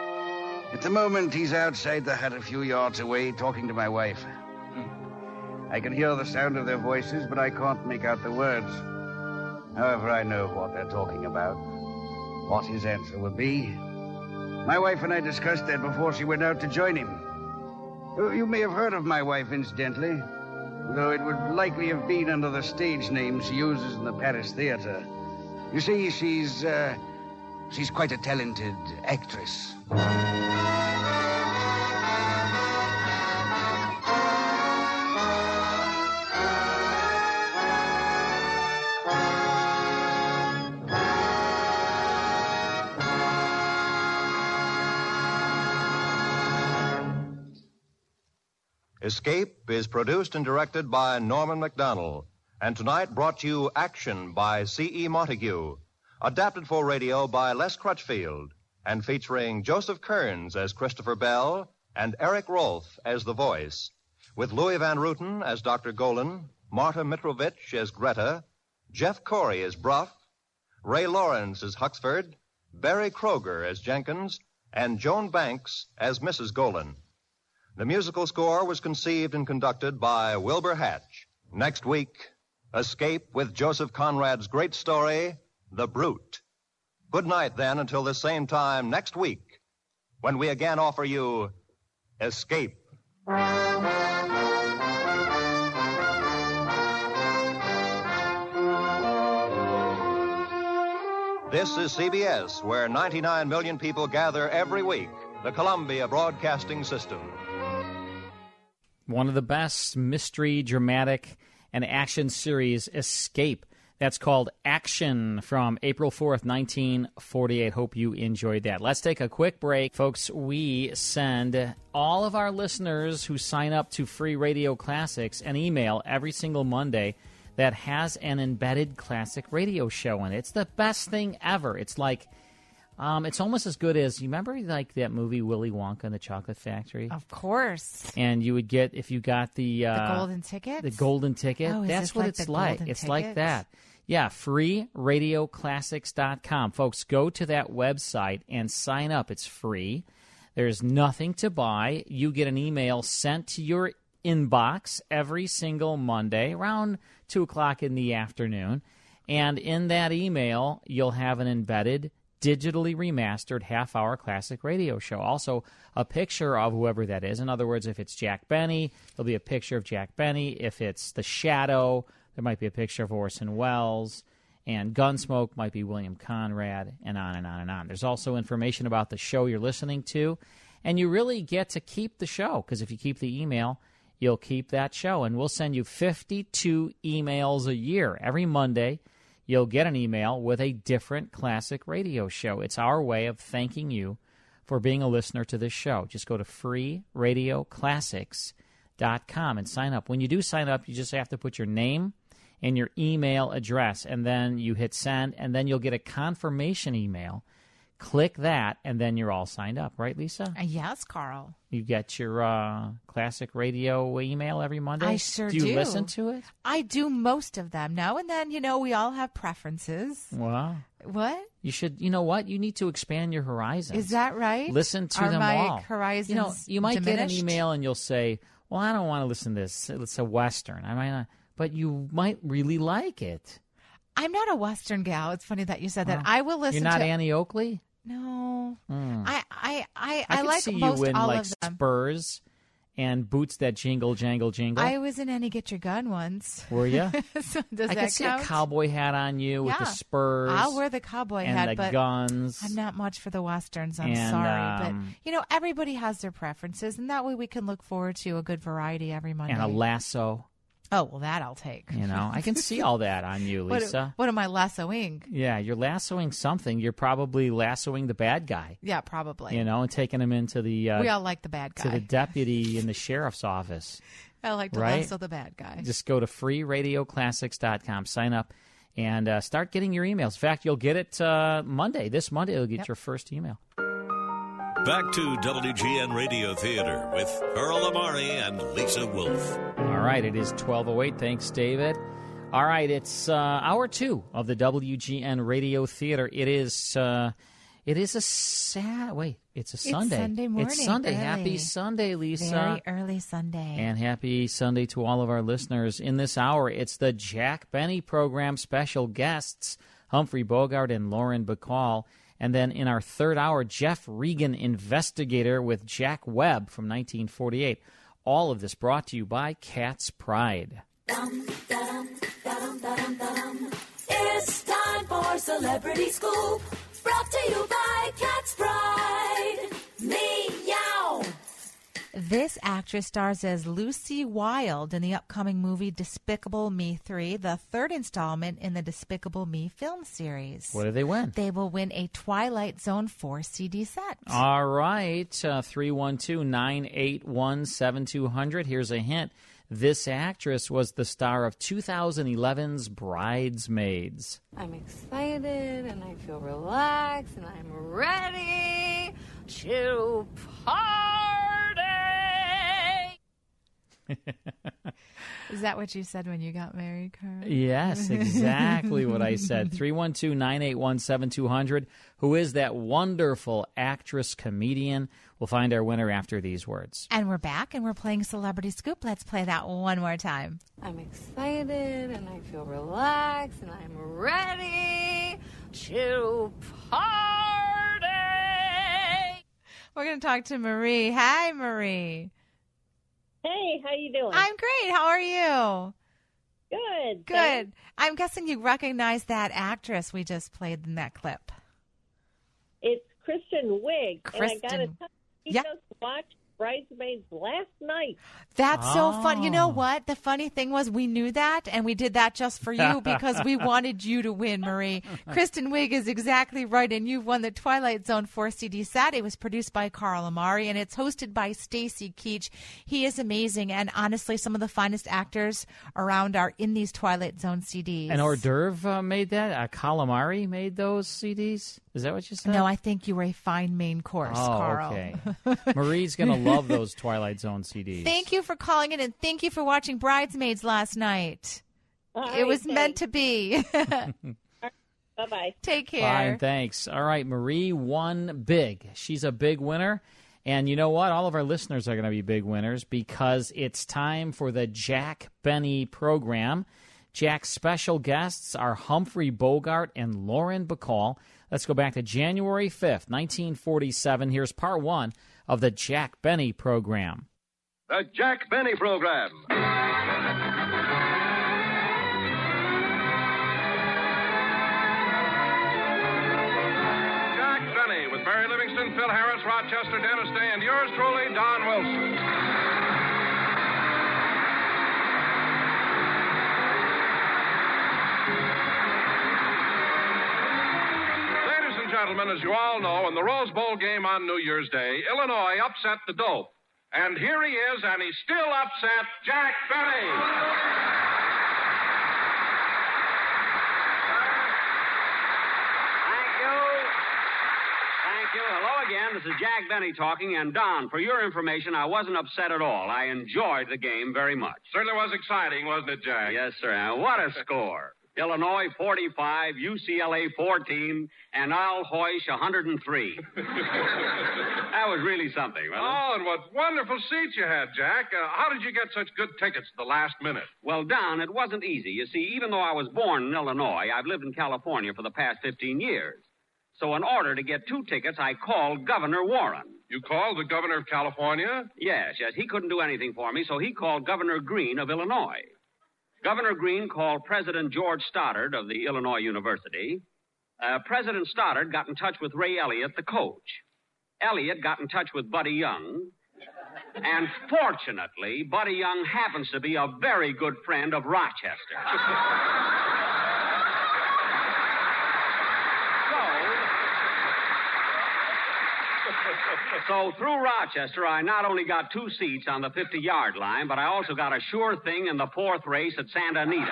At the moment, he's outside the hut a few yards away talking to my wife. I can hear the sound of their voices, but I can't make out the words. However, I know what they're talking about, what his answer will be. My wife and I discussed that before she went out to join him. You may have heard of my wife, incidentally, though it would likely have been under the stage name she uses in the Paris theater. You see, she's quite a talented actress. Escape is produced and directed by Norman MacDonald, and tonight brought you Action by C.E. Montague, adapted for radio by Les Crutchfield, and featuring Joseph Kearns as Christopher Bell and Eric Rolfe as the voice, with Louis Van Ruten as Dr. Golan, Marta Mitrovich as Greta, Jeff Corey as Bruff, Ray Lawrence as Huxford, Barry Kroger as Jenkins, and Joan Banks as Mrs. Golan. The musical score was conceived and conducted by Wilbur Hatch. Next week, Escape with Joseph Conrad's great story, The Brute. Good night, then, until the same time next week, when we again offer you Escape. This is CBS, where 99 million people gather every week, the Columbia Broadcasting System. One of the best mystery, dramatic, and action series, Escape. That's called Action from April 4th, 1948. Hope you enjoyed that. Let's take a quick break. Folks, we send all of our listeners who sign up to Free Radio Classics an email every single Monday that has an embedded classic radio show in it. It's the best thing ever. It's like... it's almost as good as, you remember like that movie Willy Wonka and the Chocolate Factory? Of course. And you would get, if you got the golden ticket? The golden ticket. Oh, that's what it's like. It's like that. Yeah, freeradioclassics.com. Folks, go to that website and sign up. It's free. There's nothing to buy. You get an email sent to your inbox every single Monday around 2 o'clock in the afternoon. And in that email, you'll have an embedded digitally remastered half-hour classic radio show. Also, a picture of whoever that is. In other words, if it's Jack Benny, there'll be a picture of Jack Benny. If it's The Shadow, there might be a picture of Orson Welles. And Gunsmoke might be William Conrad, and on and on and on. There's also information about the show you're listening to. And you really get to keep the show, because if you keep the email, you'll keep that show. And we'll send you 52 emails a year. Every Monday, you'll get an email with a different classic radio show. It's our way of thanking you for being a listener to this show. Just go to freeradioclassics.com and sign up. When you do sign up, you just have to put your name and your email address, and then you hit send, and then you'll get a confirmation email. Click that, and then you're all signed up. Right, Lisa? Yes, Carl. You get your classic radio email every Monday? I sure do. Do you listen to it? I do most of them now and then. You know, we all have preferences. Wow. What? You should, you know what? You need to expand your horizons. Is that right? Listen to Are them my all. horizons You know, you might diminished? get an email and you'll say, well, I don't want to listen to this. It's a Western. I might not, but you might really like it. I'm not a Western gal. It's funny that you said that. I will listen to... You're not Annie Oakley? No. I could like see most you in all like of them. Spurs and boots that jingle, jangle, jingle. I was in Annie Get Your Gun once. Were you? So does I that could see count? a cowboy hat on you with the Spurs. I'll wear the cowboy and hat, the but guns. I'm not much for the Westerns. I'm And, sorry. But, you know, everybody has their preferences, and that way we can look forward to a good variety every Monday. And a lasso. Oh, well, that I'll take. You know, I can see all that on you, Lisa. What am I lassoing? Yeah, you're lassoing something. You're probably lassoing the bad guy. Yeah, probably. You know, and taking him into the... we all like the bad guy. To the deputy in the sheriff's office. I like to lasso the bad guy. Just go to freeradioclassics.com, sign up, and start getting your emails. In fact, you'll get it Monday. This Monday, you'll get your first email. Back to WGN Radio Theater with Earl Amari and Lisa Wolf. All right, it is 12:08. Thanks, David. All right, it's hour 2 of the WGN Radio Theater. It is It is a it's a Sunday. It's Sunday morning. It's Sunday. Early. Happy Sunday, Lisa. Very early Sunday. And happy Sunday to all of our listeners. In this hour, it's the Jack Benny program. Special guests, Humphrey Bogart and Lauren Bacall. And then in our third hour, Jeff Regan, investigator with Jack Webb from 1948. All of this brought to you by Cat's Pride. It's time for Celebrity Scoop. Brought to you by Cat's Pride. Meow. This actress stars as Lucy Wilde in the upcoming movie Despicable Me 3, the third installment in the Despicable Me film series. What do they win? They will win a Twilight Zone 4 CD set. All right, 312-981-7200. Here's a hint. This actress was the star of 2011's Bridesmaids. I'm excited and I feel relaxed and I'm ready to party. Is that what you said when you got married, Carl? Yes, exactly what I said. 312-981-7200. Who is that wonderful actress comedian? We'll find our winner after these words. And we're back, and we're playing Celebrity Scoop. Let's play that one more time. I'm excited and I feel relaxed and I'm ready to party. We're going to talk to Marie. Hi, Marie. Hey, how you doing? I'm great. How are you? Good. Good. Thanks. I'm guessing you recognize that actress we just played in that clip. It's Kristen Wiig. And I got to tell you, just watched Bridesmaids last night. That's so fun. You know what? The funny thing was we knew that, and we did that just for you because we wanted you to win, Marie. Kristen Wiig is exactly right, and you've won the Twilight Zone 4 CD set. It was produced by Carl Amari, and it's hosted by Stacy Keach. He is amazing, and honestly, some of the finest actors around are in these Twilight Zone CDs. And hors d'oeuvre made that? Calamari made those CDs? Is that what you said? No, I think you were a fine main course, Carl. Okay. Marie's going to love those Twilight Zone CDs. Thank you for calling in, and thank you for watching Bridesmaids last night. It was meant to be. Bye-bye. Take care. Fine, thanks. All right, Marie won big. She's a big winner. And you know what? All of our listeners are going to be big winners because it's time for the Jack Benny program. Jack's special guests are Humphrey Bogart and Lauren Bacall. Let's go back to January 5th, 1947. Here's part one of the Jack Benny program. The Jack Benny program. Jack Benny with Barry Livingston, Phil Harris, Rochester, Dennis Day, and yours truly, Don Wilson. Gentlemen, as you all know, in the Rose Bowl game on New Year's Day, Illinois upset the Dope. And here he is, and he's still upset, Jack Benny. Thank you. Hello again. This is Jack Benny talking. And Don, for your information, I wasn't upset at all. I enjoyed the game very much. Certainly was exciting, wasn't it, Jack? Yes, sir. And what a score. Illinois 45, UCLA 14, and Al Hoysh 103. That was really something, wasn't it? Oh, and what wonderful seats you had, Jack. How did you get such good tickets at the last minute? Well, Don, it wasn't easy. You see, even though I was born in Illinois, I've lived in California for the past 15 years. So in order to get two tickets, I called Governor Warren. You called the governor of California? Yes. He couldn't do anything for me, so he called Governor Green of Illinois. Governor Green called President George Stoddard of the Illinois University. President Stoddard got in touch with Ray Elliott, the coach. Elliott got in touch with Buddy Young. And fortunately, Buddy Young happens to be a very good friend of Rochester. So through Rochester, I not only got two seats on the 50-yard line, but I also got a sure thing in the fourth race at Santa Anita.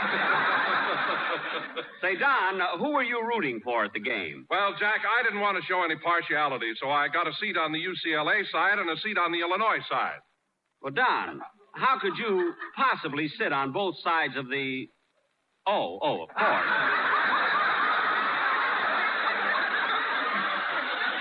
Say, Don, who were you rooting for at the game? Well, Jack, I didn't want to show any partiality, so I got a seat on the UCLA side and a seat on the Illinois side. Well, Don, how could you possibly sit on both sides of the... Oh, of course.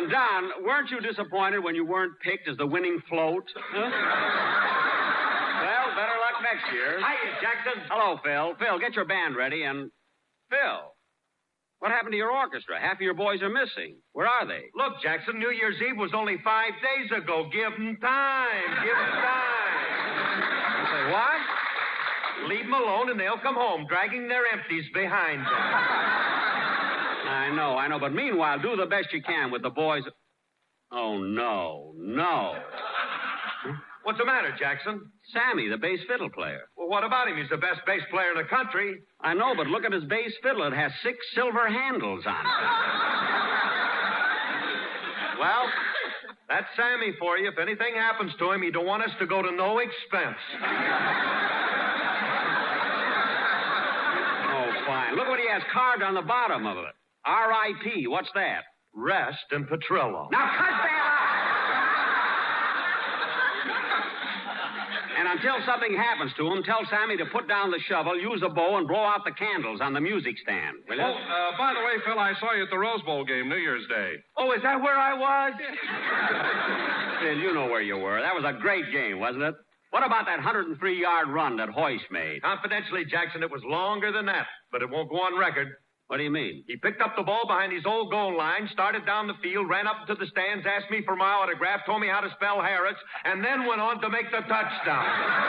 And, Don, weren't you disappointed when you weren't picked as the winning float? Huh? Well, better luck next year. Hiya, Jackson. Hello, Phil. Phil, get your band ready and... Phil, what happened to your orchestra? Half of your boys are missing. Where are they? Look, Jackson, New Year's Eve was only 5 days ago. Give them time. Give them time. You say what? Leave them alone and they'll come home, dragging their empties behind them. I know. But meanwhile, do the best you can with the boys. Oh, no. What's the matter, Jackson? Sammy, the bass fiddle player. Well, what about him? He's the best bass player in the country. I know, but look at his bass fiddle. It has 6 silver handles on it. Well, that's Sammy for you. If anything happens to him, he don't want us to go to no expense. Oh, fine. Look what he has carved on the bottom of it. R.I.P. What's that? Rest and Petrillo. Now cut that out! And until something happens to him, tell Sammy to put down the shovel, use a bow, and blow out the candles on the music stand. Will you? Oh, by the way, Phil, I saw you at the Rose Bowl game New Year's Day. Oh, is that where I was? Phil, you know where you were. That was a great game, wasn't it? What about that 103-yard run that Hoyce made? Confidentially, Jackson, it was longer than that, but it won't go on record. What do you mean? He picked up the ball behind his old goal line, started down the field, ran up to the stands, asked me for my autograph, told me how to spell Harris, and then went on to make the touchdown.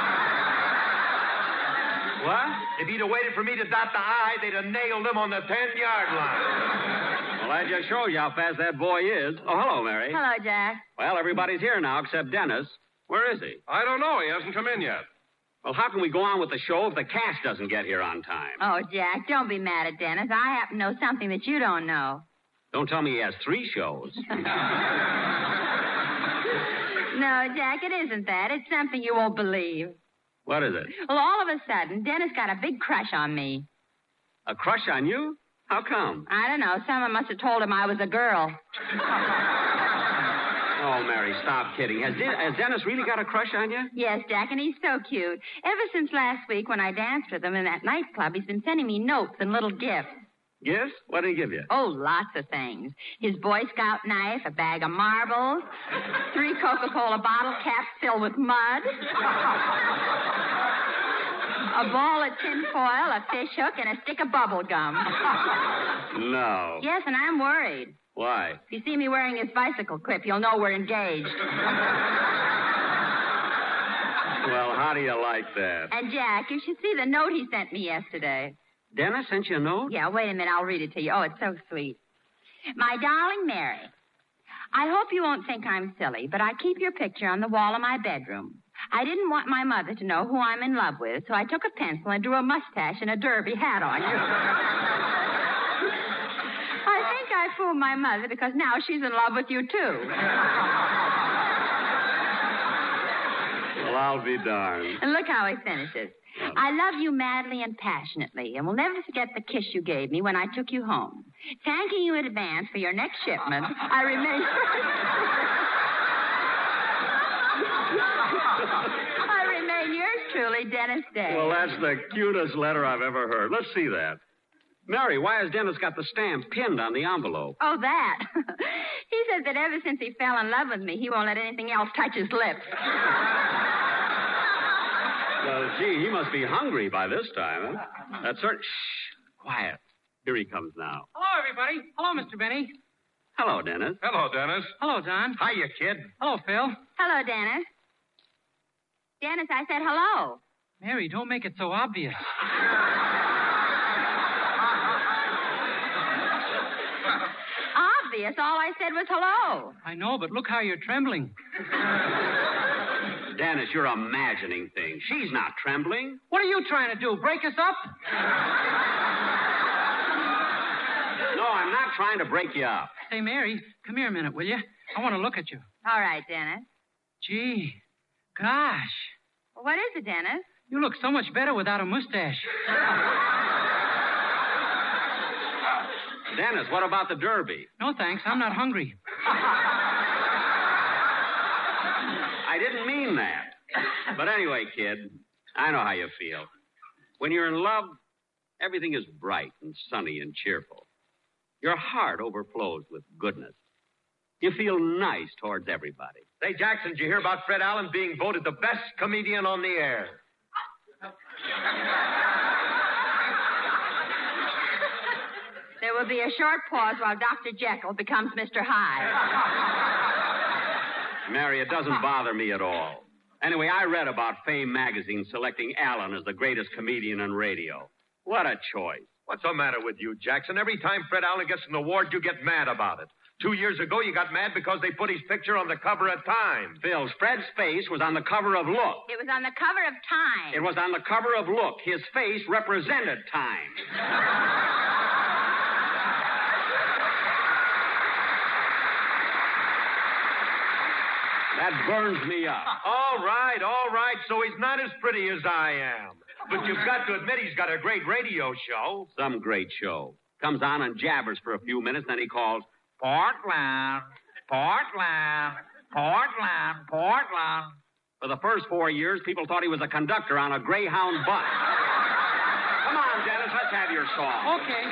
What? If he'd have waited for me to dot the I, they'd have nailed him on the 10-yard line. Well, I just showed you how fast that boy is. Oh, hello, Mary. Hello, Jack. Well, everybody's here now except Dennis. Where is he? I don't know. He hasn't come in yet. Well, how can we go on with the show if the cast doesn't get here on time? Oh, Jack, don't be mad at Dennis. I happen to know something that you don't know. Don't tell me he has 3 shows. No, Jack, it isn't that. It's something you won't believe. What is it? Well, all of a sudden, Dennis got a big crush on me. A crush on you? How come? I don't know. Someone must have told him I was a girl. Oh, Mary, stop kidding. Has Dennis really got a crush on you? Yes, Jack, and he's so cute. Ever since last week when I danced with him in that nightclub, he's been sending me notes and little gifts. Gifts? What did he give you? Oh, lots of things. His Boy Scout knife, a bag of marbles, 3 Coca-Cola bottle caps filled with mud, a ball of tin foil, a fish hook, and a stick of bubble gum. No. Yes, and I'm worried. Why? If you see me wearing his bicycle clip, you'll know we're engaged. Well, how do you like that? And, Jack, you should see the note he sent me yesterday. Dennis sent you a note? Yeah, wait a minute. I'll read it to you. Oh, it's so sweet. My darling Mary, I hope you won't think I'm silly, but I keep your picture on the wall of my bedroom. I didn't want my mother to know who I'm in love with, so I took a pencil and drew a mustache and a derby hat on you. I think I fooled my mother because now she's in love with you, too. Well, I'll be darned. And look how he finishes. I love you madly and passionately, and will never forget the kiss you gave me when I took you home. Thanking you in advance for your next shipment, I remain... I remain yours truly, Dennis Day. Well, that's the cutest letter I've ever heard. Let's see that. Mary, why has Dennis got the stamp pinned on the envelope? Oh, that. He says that ever since he fell in love with me, he won't let anything else touch his lips. Well, gee, he must be hungry by this time, huh? That's certain. Shh. Quiet. Here he comes now. Hello, everybody. Hello, Mr. Benny. Hello, Dennis. Hello, Dennis. Hello, Don. Hiya, kid. Hello, Phil. Hello, Dennis. Dennis, I said hello. Mary, don't make it so obvious. Obvious. All I said was hello. I know, but look how you're trembling. Dennis, you're imagining things. She's not trembling. What are you trying to do, break us up? No, I'm not trying to break you up. Say, Mary, come here a minute, will you? I want to look at you. All right, Dennis. Gee, gosh. What is it, Dennis? You look so much better without a mustache. Dennis, what about the Derby? No, thanks. I'm not hungry. I didn't mean that. But anyway, kid, I know how you feel. When you're in love, everything is bright and sunny and cheerful. Your heart overflows with goodness. You feel nice towards everybody. Say, Jackson, did you hear about Fred Allen being voted the best comedian on the air? There will be a short pause while Dr. Jekyll becomes Mr. Hyde. Mary, it doesn't bother me at all. Anyway, I read about Fame magazine selecting Allen as the greatest comedian on radio. What a choice. What's the matter with you, Jackson? Every time Fred Allen gets an award, you get mad about it. 2 years ago, you got mad because they put his picture on the cover of Time. Phil, Fred's face was on the cover of Look. It was on the cover of Time. It was on the cover of Look. His face represented Time. That burns me up. All right. So he's not as pretty as I am. But you've got to admit he's got a great radio show. Some great show. Comes on and jabbers for a few minutes, then he calls, Portland, Portland, Portland, Portland. For the first 4 years, people thought he was a conductor on a Greyhound bus. Come on, Dennis, let's have your song. Okay.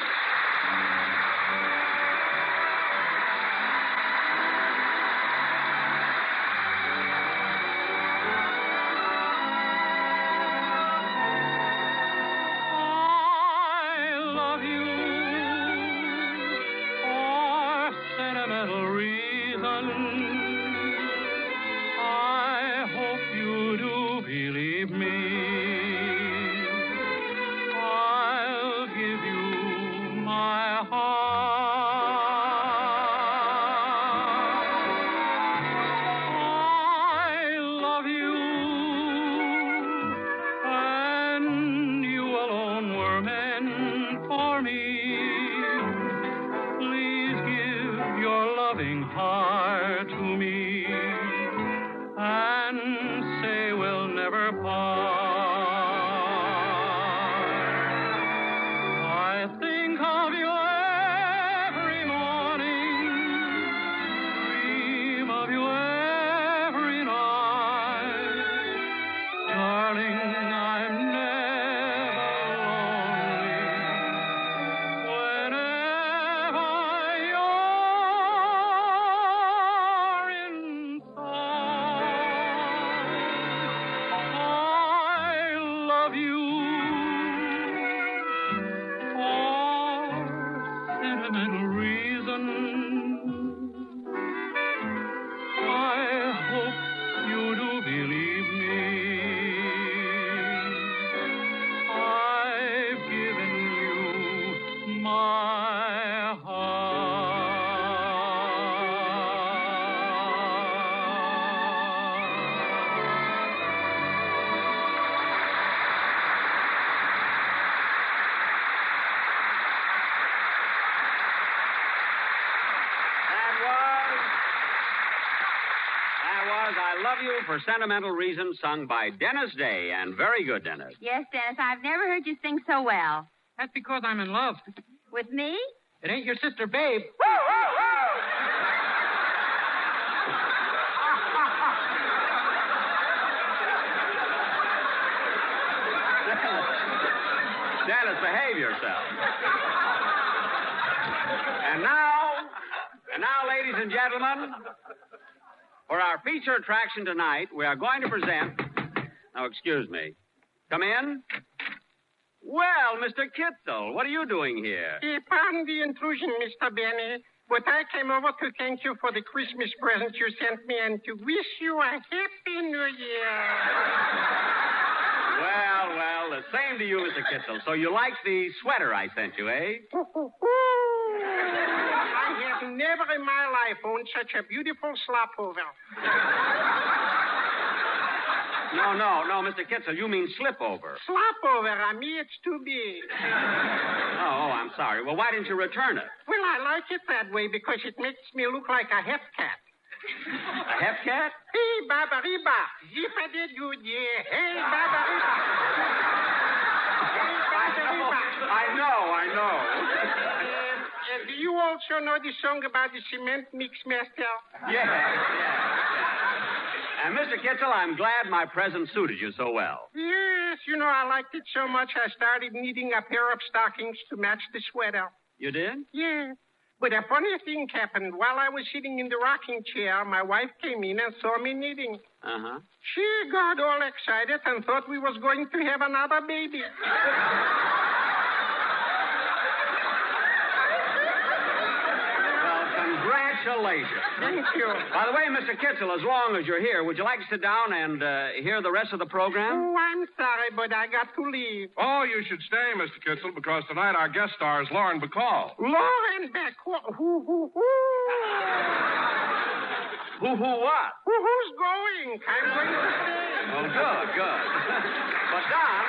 I Love You for Sentimental Reasons, sung by Dennis Day. And very good, Dennis. Yes, Dennis, I've never heard you sing so well. That's because I'm in love. With me? It ain't your sister, Babe. Dennis, behave yourself. And now, ladies and gentlemen, for our feature attraction tonight, we are going to present... Now, excuse me. Come in. Well, Mr. Kitzel, what are you doing here? Pardon the intrusion, Mr. Benny, but I came over to thank you for the Christmas present you sent me and to wish you a Happy New Year. Well, the same to you, Mr. Kitzel. So you like the sweater I sent you, eh? I have never in my life owned such a beautiful slopover. No, Mr. Kitzel, you mean slipover. Slopover, on me it's too big. Oh, I'm sorry. Well, why didn't you return it? Well, I like it that way because it makes me look like a hep cat. A hep cat? Hey, Baba Riba, zipa de good, yeah. Hey, Baba Riba. Hey, Baba Riba. I know. Do you also know the song about the cement mix master? Yes. And Mr. Kitzel, I'm glad my present suited you so well. Yes, I liked it so much I started needing a pair of stockings to match the sweater. You did? Yes. But a funny thing happened. While I was sitting in the rocking chair, my wife came in and saw me knitting. Uh-huh. She got all excited and thought we was going to have another baby. Well, congratulations. Thank you. By the way, Mr. Kitzel, as long as you're here, would you like to sit down and hear the rest of the program? Oh, I'm sorry, but I got to leave. Oh, you should stay, Mr. Kitzel, because tonight our guest star is Lauren Bacall. Lauren Bacall. Who? Who what? Who's going? I'm going to stay. Oh, good. But, Don...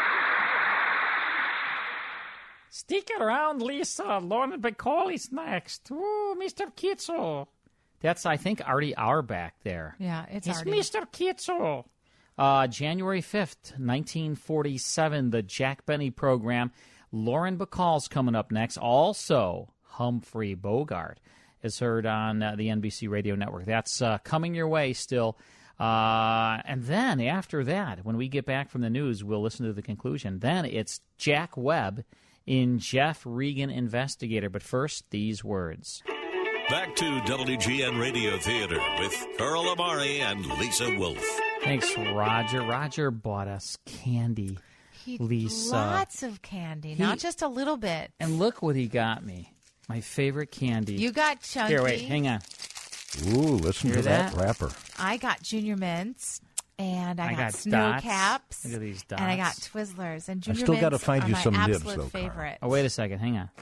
Stick around, Lisa. Lauren Bacall is next. Ooh, Mr. Kitzel. That's, I think, Artie Auerbach there. Yeah, it's Artie. Artie. Mr. Kitzel. January 5th, 1947, the Jack Benny program. Lauren Bacall's coming up next. Also, Humphrey Bogart is heard on the NBC Radio Network. That's coming your way still. And then after that, when we get back from the news, we'll listen to the conclusion. Then it's Jack Webb in Jeff Regan Investigator. But first, these words. Back to WGN Radio Theater with Earl Amari and Lisa Wolf. Thanks, Roger. Roger bought us candy, Lisa. Lots of candy, not just a little bit. And look what he got me. My favorite candy. You got Chunky. Here, wait, hang on. Ooh, listen to that wrapper. I got Junior Mints, and I got Snow dots. Caps. Look at these dots. And I got Twizzlers. And Junior I still Mints got to find are you my some nibs, absolute though, favorite. Oh, wait a second. Hang on.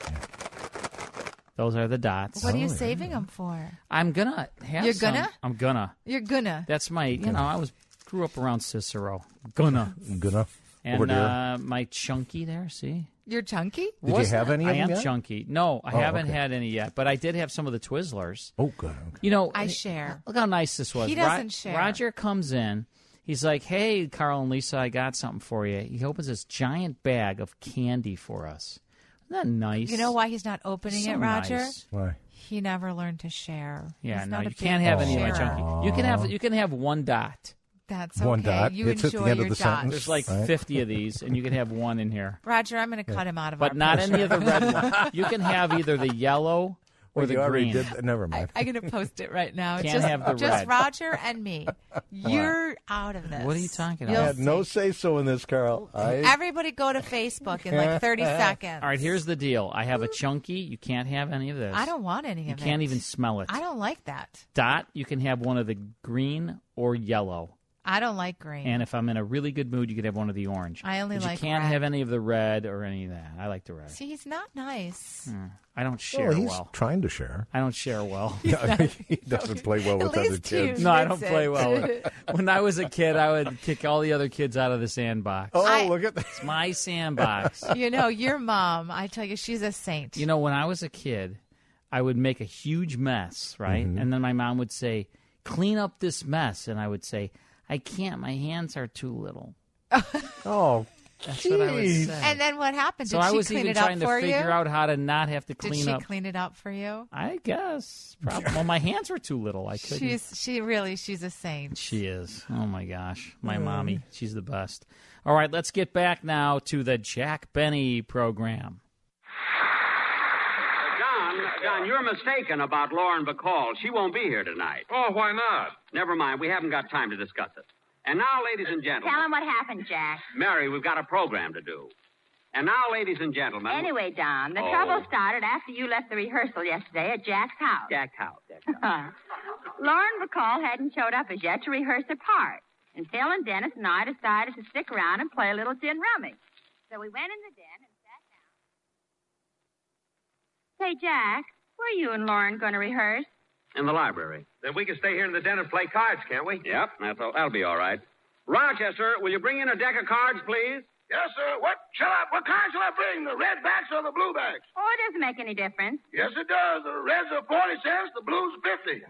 Those are the dots. What are you saving them for? I'm going to have You're some. gonna? I'm going to. You're gonna. That's my, I grew up around Cicero. Gonna. And my Chunky there, see? You're Chunky? Did you have any of them I am yet? Chunky. No, I haven't okay. had any yet, but I did have some of the Twizzlers. Oh, good. Okay. You know, I share. Look how nice this was. He doesn't share. Roger comes in. He's like, hey, Carl and Lisa, I got something for you. He opens this giant bag of candy for us. Isn't that nice? You know why he's not opening So it, Roger? nice. Why? He never learned to share. Yeah, He's no, not a you big can't have any of my sharer. Chunky. You can have one dot. That's One okay. dot. You It's at the enjoy end of your the dots. sentence. There's like 50 of these, and you can have one in here. Roger, I'm going to cut him out of But our not post. any of the red ones. You can have either the yellow or the you already green. did. Never mind. I'm going to post it right now. Can't have the just red. Roger and me. You're out of this. What are you talking I about? had no say-so in this, Carl. Everybody go to Facebook in like 30 seconds. All right, here's the deal. I have a Chunky. You can't have any of this. I don't want any You of it. can't even smell it. I don't like that. Dot, you can have one of the green or yellow. I don't like green. And if I'm in a really good mood, you could have one of the orange. I only But like you can't red. have any of the red or any of that. I like the red. See, he's not nice. I don't share Well, he's well. trying to share. I don't share well. He doesn't play well with At other least kids. you No, I don't admits play it. well. When I was a kid, I would kick all the other kids out of the sandbox. Oh, look at that. It's my sandbox. You know, your mom, I tell you, she's a saint. You know, when I was a kid, I would make a huge mess, right? Mm-hmm. And then my mom would say, clean up this mess. And I would say, I can't. My hands are too little. Oh, That's what I would Jeez. say. And then what happened? So Did I she was clean even it up trying to for figure you? out how to not have to Did clean she up. clean it up for you? I guess. Well, my hands were too little. I couldn't. She's a saint. She is. Oh, my gosh. My mommy. She's the best. All right, let's get back now to the Jack Benny program. John, you're mistaken about Lauren Bacall. She won't be here tonight. Oh, why not? Never mind. We haven't got time to discuss it. And now, ladies and gentlemen. Tell him what happened, Jack. Mary, we've got a program to do. And now, ladies and gentlemen. Anyway, Don, the Oh. trouble started after you left the rehearsal yesterday at Jack's house. Jack's house. Lauren Bacall hadn't showed up as yet to rehearse her part. And Phil and Dennis and I decided to stick around and play a little gin rummy. So we went in the den and sat down. Say, Jack, where are you and Lauren going to rehearse? In the library. Then we can stay here in the den and play cards, can't we? Yep, that'll be all right. Rochester, will you bring in a deck of cards, please? Yes, sir. What kind shall I bring? The red backs or the blue backs? Oh, it doesn't make any difference. Yes, it does. The reds are 40 cents, the blues are 50.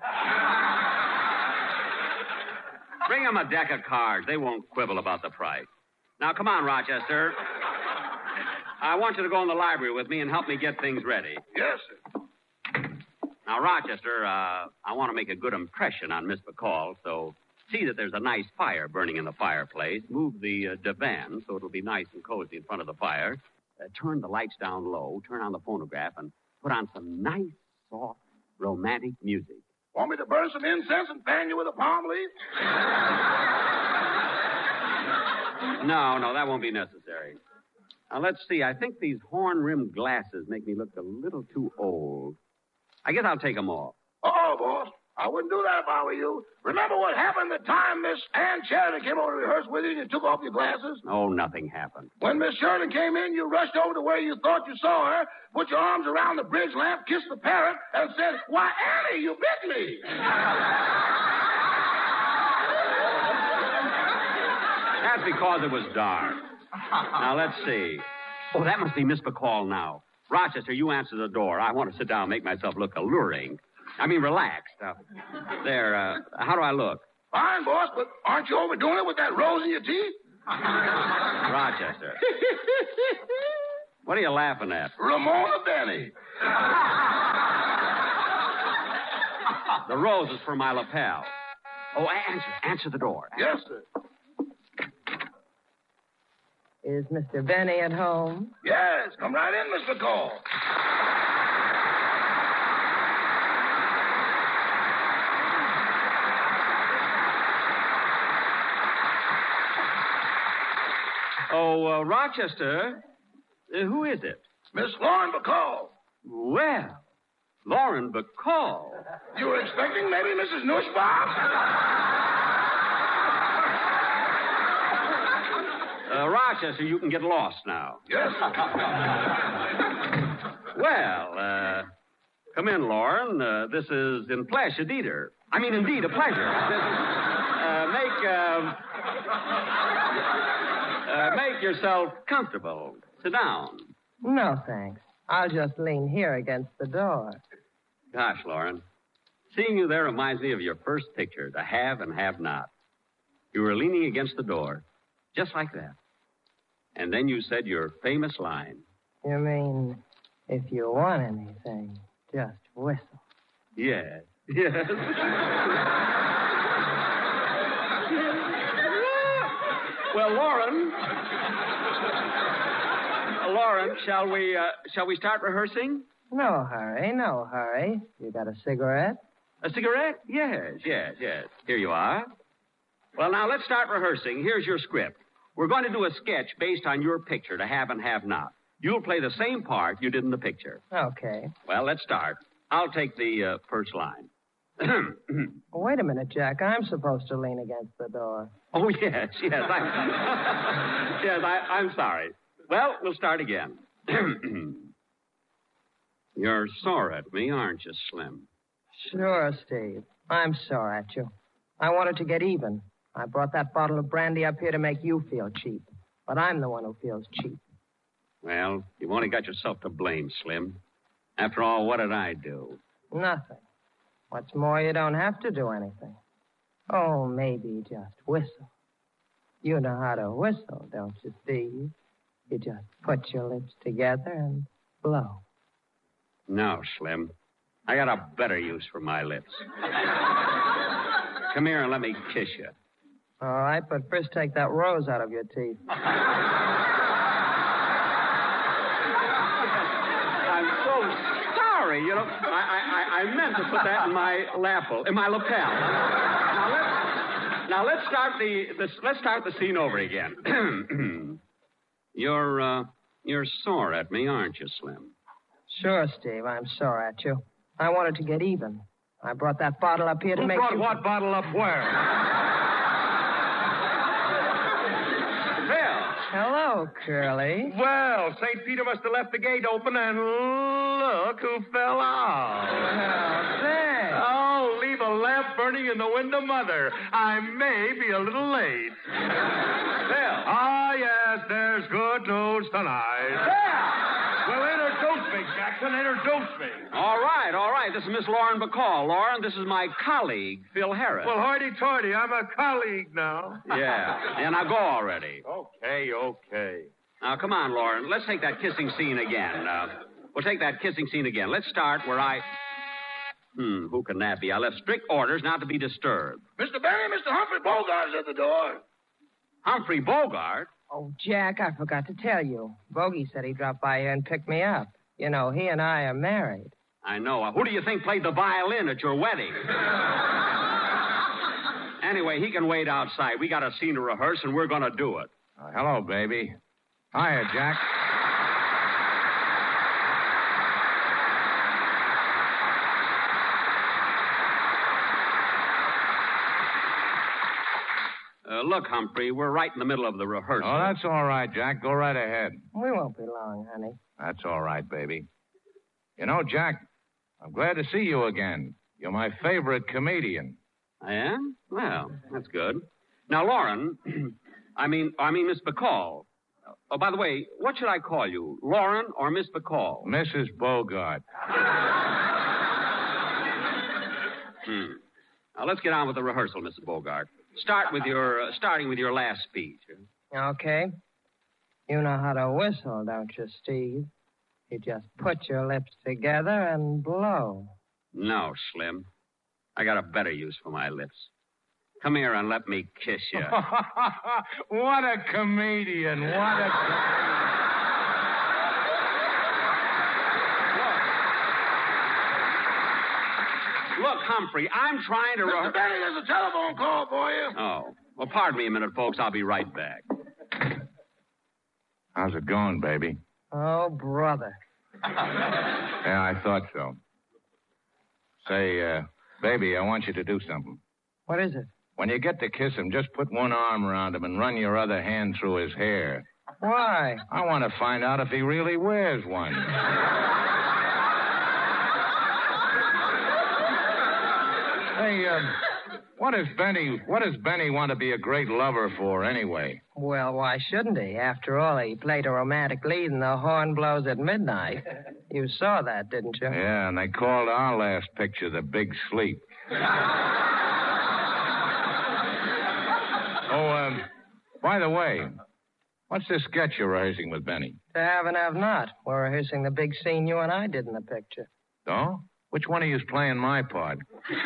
Bring them a deck of cards. They won't quibble about the price. Now, come on, Rochester. I want you to go in the library with me and help me get things ready. Yes, sir. Now, Rochester, I want to make a good impression on Miss Bacall, so see that there's a nice fire burning in the fireplace. Move the divan so it'll be nice and cozy in front of the fire. Turn the lights down low, turn on the phonograph, and put on some nice, soft, romantic music. Want me to burn some incense and fan you with a palm leaf? No, that won't be necessary. Now, let's see. I think these horn-rimmed glasses make me look a little too old. I guess I'll take them off. Oh, boss. I wouldn't do that if I were you. Remember what happened the time Miss Ann Sheridan came over to rehearse with you and you took off your glasses? Oh, nothing happened. When Miss Sheridan came in, you rushed over to where you thought you saw her, put your arms around the bridge lamp, kissed the parrot, and said, "Why, Annie, you bit me." That's because it was dark. Now, let's see. Oh, that must be Miss Bacall now. Rochester, you answer the door. I want to sit down and make myself look alluring. I mean, relaxed. There, how do I look? Fine, boss, but aren't you overdoing it with that rose in your teeth? Rochester. What are you laughing at? Ramona Benny. The rose is for my lapel. Oh, answer the door. Yes, sir. Is Mr. Benny at home? Yes, come right in, Miss Bacall. Oh, Rochester, who is it? Miss Lauren Bacall. Well, Lauren Bacall. You were expecting maybe Mrs. Nussbaum? Rochester, you can get lost now. Yes. Well, come in, Lauren. This is in flesh, indeed a pleasure. Make yourself comfortable. Sit down. No, thanks. I'll just lean here against the door. Gosh, Lauren, seeing you there reminds me of your first picture, The Have and Have Not. You were leaning against the door, just like that. And then you said your famous line. You mean, if you want anything, just whistle. Yes. Well, Lauren, shall we start rehearsing? No hurry. You got a cigarette? A cigarette? Yes. Here you are. Well, now let's start rehearsing. Here's your script. We're going to do a sketch based on your picture, To Have and Have Not. You'll play the same part you did in the picture. Okay. Well, let's start. I'll take the first line. Wait a minute, Jack. I'm supposed to lean against the door. Oh, yes. I'm sorry. Well, we'll start again. You're sore at me, aren't you, Slim? Sure, Steve. I'm sore at you. I wanted to get even. I brought that bottle of brandy up here to make you feel cheap. But I'm the one who feels cheap. Well, you've only got yourself to blame, Slim. After all, what did I do? Nothing. What's more, you don't have to do anything. Oh, maybe just whistle. You know how to whistle, don't you, Steve? You just put your lips together and blow. No, Slim. I got a better use for my lips. Come here and let me kiss you. All right, but first take that rose out of your teeth. I'm so sorry. You know, I meant to put that in my lapel, in my lapel. Now let's start the scene over again. You're sore at me, aren't you, Slim? Sure, Steve. I'm sore at you. I wanted to get even. I brought that bottle up here to make you... What bottle up where? Phil. Hello, Curly. Well, St. Peter must have left the gate open, and look who fell out. Well, thanks. Oh, leave a lamp burning in the window, Mother. I may be a little late. Phil. Ah, yes, there's good news tonight. Yeah. Well, introduce me, Jackson. Introduce me. All right. This is Miss Lauren Bacall. Lauren, this is my colleague, Phil Harris. Well, hoity-toity, I'm a colleague now. Yeah, now go already. Okay. Now, come on, Lauren. Let's take that kissing scene again. We'll take that kissing scene again. Let's start where I... who can that be? I left strict orders not to be disturbed. Mr. Benny, Mr. Humphrey Bogart's at the door. Humphrey Bogart? Oh, Jack, I forgot to tell you. Bogey said he dropped by here and picked me up. You know, he and I are married. I know. Who do you think played the violin at your wedding? Anyway, he can wait outside. We got a scene to rehearse, and we're going to do it. Hello, baby. Hiya, Jack. Look, Humphrey, we're right in the middle of the rehearsal. Oh, that's all right, Jack. Go right ahead. We won't be long, honey. That's all right, baby. You know, Jack, I'm glad to see you again. You're my favorite comedian. I am? Well, that's good. Now, Lauren, I mean, Miss Bacall. Oh, by the way, what should I call you? Lauren or Miss Bacall? Mrs. Bogart. Now, let's get on with the rehearsal, Mrs. Bogart. Starting with your last speech. Okay. You know how to whistle, don't you, Steve? You just put your lips together and blow. No, Slim. I got a better use for my lips. Come here and let me kiss you. What a comedian. What a Look, Humphrey, I'm trying to... Mr. Benny, there's a telephone call for you. Oh. Well, pardon me a minute, folks. I'll be right back. How's it going, baby? Oh, brother. Yeah, I thought so. Say, baby, I want you to do something. What is it? When you get to kiss him, just put one arm around him and run your other hand through his hair. Why? I want to find out if he really wears one. Hey, what does Benny want to be a great lover for, anyway? Well, why shouldn't he? After all, he played a romantic lead in The Horn Blows at Midnight. You saw that, didn't you? Yeah, and they called our last picture The Big Sleep. Oh, by the way, what's this sketch you're rehearsing with Benny? To have and have not. We're rehearsing the big scene you and I did in the picture. Oh? Which one of you's playing my part?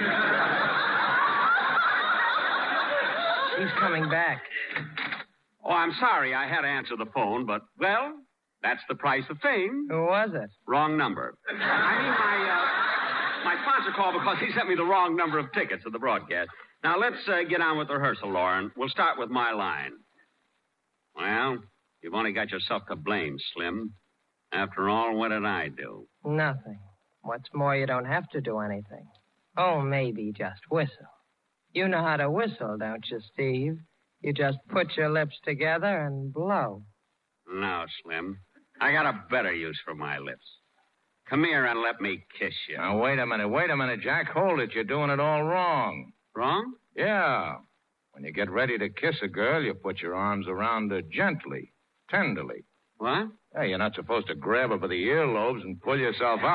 He's coming back. Oh, I'm sorry I had to answer the phone, but, well, that's the price of fame. Who was it? Wrong number. I mean, my sponsor called because he sent me the wrong number of tickets to the broadcast. Now, let's get on with the rehearsal, Lauren. We'll start with my line. Well, you've only got yourself to blame, Slim. After all, what did I do? Nothing. What's more, you don't have to do anything. Oh, maybe just whistle. You know how to whistle, don't you, Steve? You just put your lips together and blow. No, Slim. I got a better use for my lips. Come here and let me kiss you. Now, wait a minute, Jack. Hold it. You're doing it all wrong. Wrong? Yeah. When you get ready to kiss a girl, you put your arms around her gently, tenderly. What? Hey, you're not supposed to grab her by the earlobes and pull yourself up.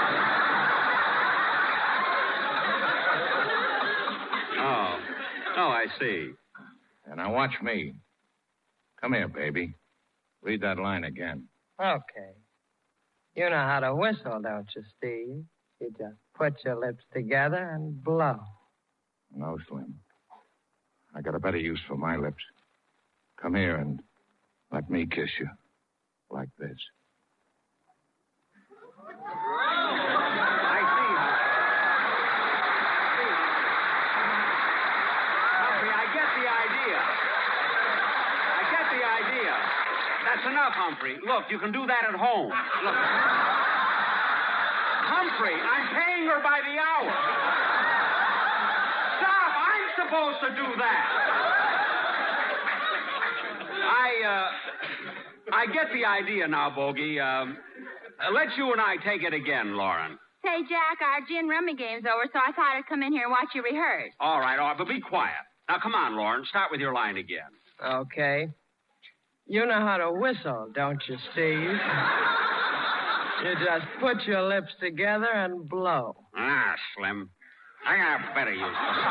Oh, I see. And now watch me. Come here, baby. Read that line again. Okay. You know how to whistle, don't you, Steve? You just put your lips together and blow. No, Slim. I got a better use for my lips. Come here and let me kiss you. Like this. I see. Humphrey, I get the idea. That's enough, Humphrey. Look, you can do that at home. Look. Humphrey, I'm paying her by the hour. Stop! I'm supposed to do that. I get the idea now, Bogey. Let you and I take it again, Lauren. Say, Jack, our gin rummy game's over, so I thought I'd come in here and watch you rehearse. All right, but be quiet. Now, come on, Lauren. Start with your line again. Okay. You know how to whistle, don't you, Steve? You just put your lips together and blow. Ah, Slim. I got a better use for it.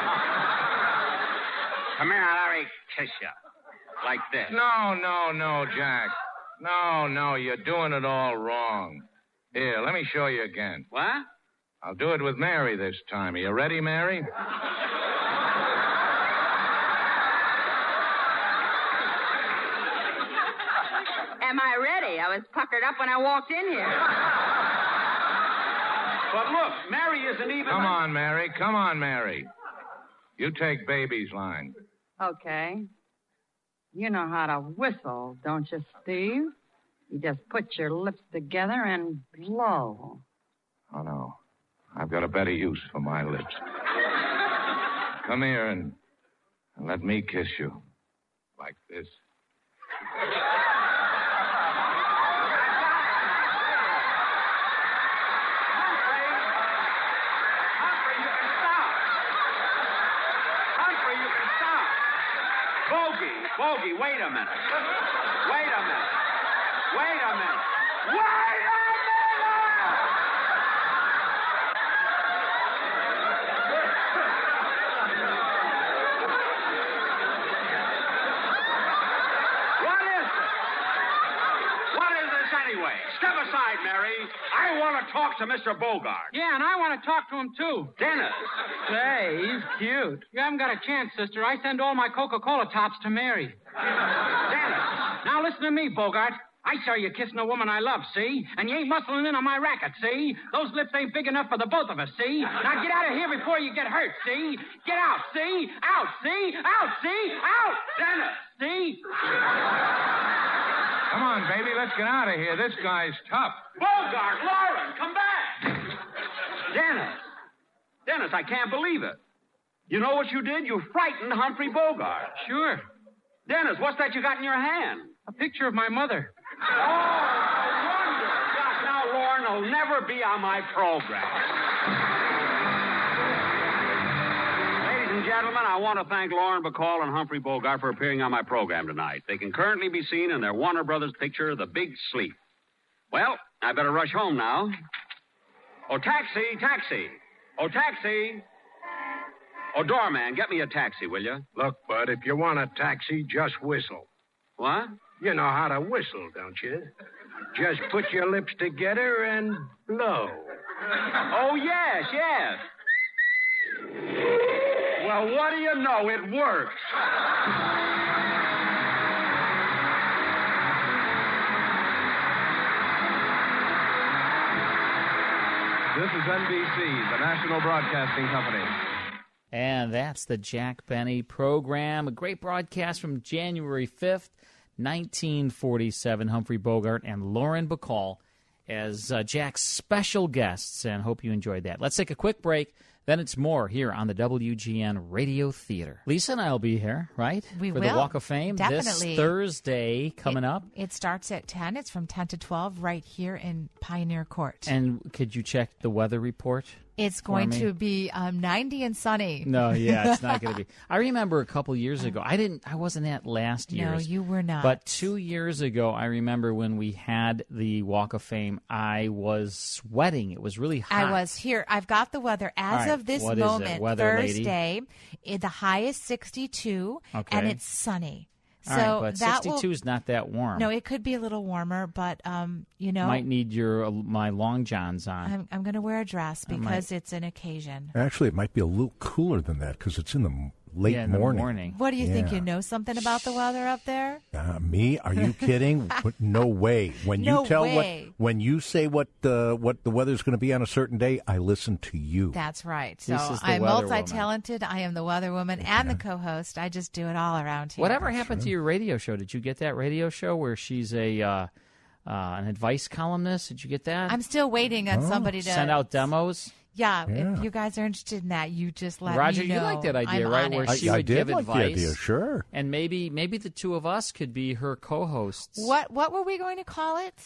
Come here, let me kiss you. Like this. No, Jack. No, you're doing it all wrong. Here, let me show you again. What? I'll do it with Mary this time. Are you ready, Mary? Am I ready? I was puckered up when I walked in here. But look, Mary isn't even... Come on, Mary. Come on, Mary. You take Baby's line. Okay. You know how to whistle, don't you, Steve? You just put your lips together and blow. Oh, no. I've got a better use for my lips. Come here and let me kiss you. Like this. Bogey, wait a minute. Wait a minute. Wait a minute. Wait a minute! What is this? What is this anyway? Step aside, Mary. I want to talk to Mr. Bogart. Yeah, and I want to talk to him, too. Dennis. Say, he's cute. You haven't got a chance, sister. I send all my Coca-Cola tops to Mary. Dennis. Now listen to me, Bogart. I saw you kissing a woman I love, see? And you ain't muscling in on my racket, see? Those lips ain't big enough for the both of us, see? Now get out of here before you get hurt, see? Get out, see? Out, see? Out, see? Out! Dennis. See? Come on, baby. Let's get out of here. This guy's tough. Bogart, Lauren, come back. Dennis, I can't believe it. You know what you did? You frightened Humphrey Bogart. Sure. Dennis, what's that you got in your hand? A picture of my mother. Oh, no wonder. God, now Lauren will never be on my program. Ladies and gentlemen, I want to thank Lauren Bacall and Humphrey Bogart for appearing on my program tonight. They can currently be seen in their Warner Brothers picture, The Big Sleep. Well, I better rush home now. Oh, taxi, taxi. Oh, taxi. Oh, doorman, get me a taxi, will you? Look, Bud, if you want a taxi, just whistle. What? You know how to whistle, don't you? Just put your lips together and blow. Oh, yes. Well, what do you know? It works. This is NBC, the National Broadcasting Company. And that's the Jack Benny program. A great broadcast from January 5th, 1947. Humphrey Bogart and Lauren Bacall as Jack's special guests, and hope you enjoyed that. Let's take a quick break. Then it's more here on the WGN Radio Theater. Lisa and I will be here, right? We For will. the Walk of Fame Definitely. this Thursday coming up. It starts at 10. It's from 10 to 12 right here in Pioneer Court. And could you check the weather report? It's going to be 90 and sunny. No, yeah, it's not going to be. I remember a couple years ago. I wasn't at last year's. No, you were not. But 2 years ago, I remember when we had the Walk of Fame, I was sweating. It was really hot. I was here. I've got the weather as All right, of this what is it? moment. Weather, Thursday, the high is 62, Okay. and it's sunny. So All right, but that 62 is not that warm. No, it could be a little warmer, but you know, Might need my long johns on. I'm going to wear a dress because it's an occasion. Actually, it might be a little cooler than that because it's in the late in the morning. What do you think? Yeah. You know something about the weather up there? Me? Are you kidding? No way. When No you tell way. when you say what the weather's going to be on a certain day, I listen to you. That's right. So This is the I'm weather woman. multi-talented. I am the weather woman and the co-host. I just do it all around here. Whatever happened to your radio show? Did you get that radio show where she's an advice columnist? Did you get that? I'm still waiting on somebody to send out demos. Yeah, if you guys are interested in that, you just let Roger, me know. you like that idea, I'm right? on Where it. she I would did give like advice. the idea, sure. And maybe the two of us could be her co-hosts. What were we going to call it?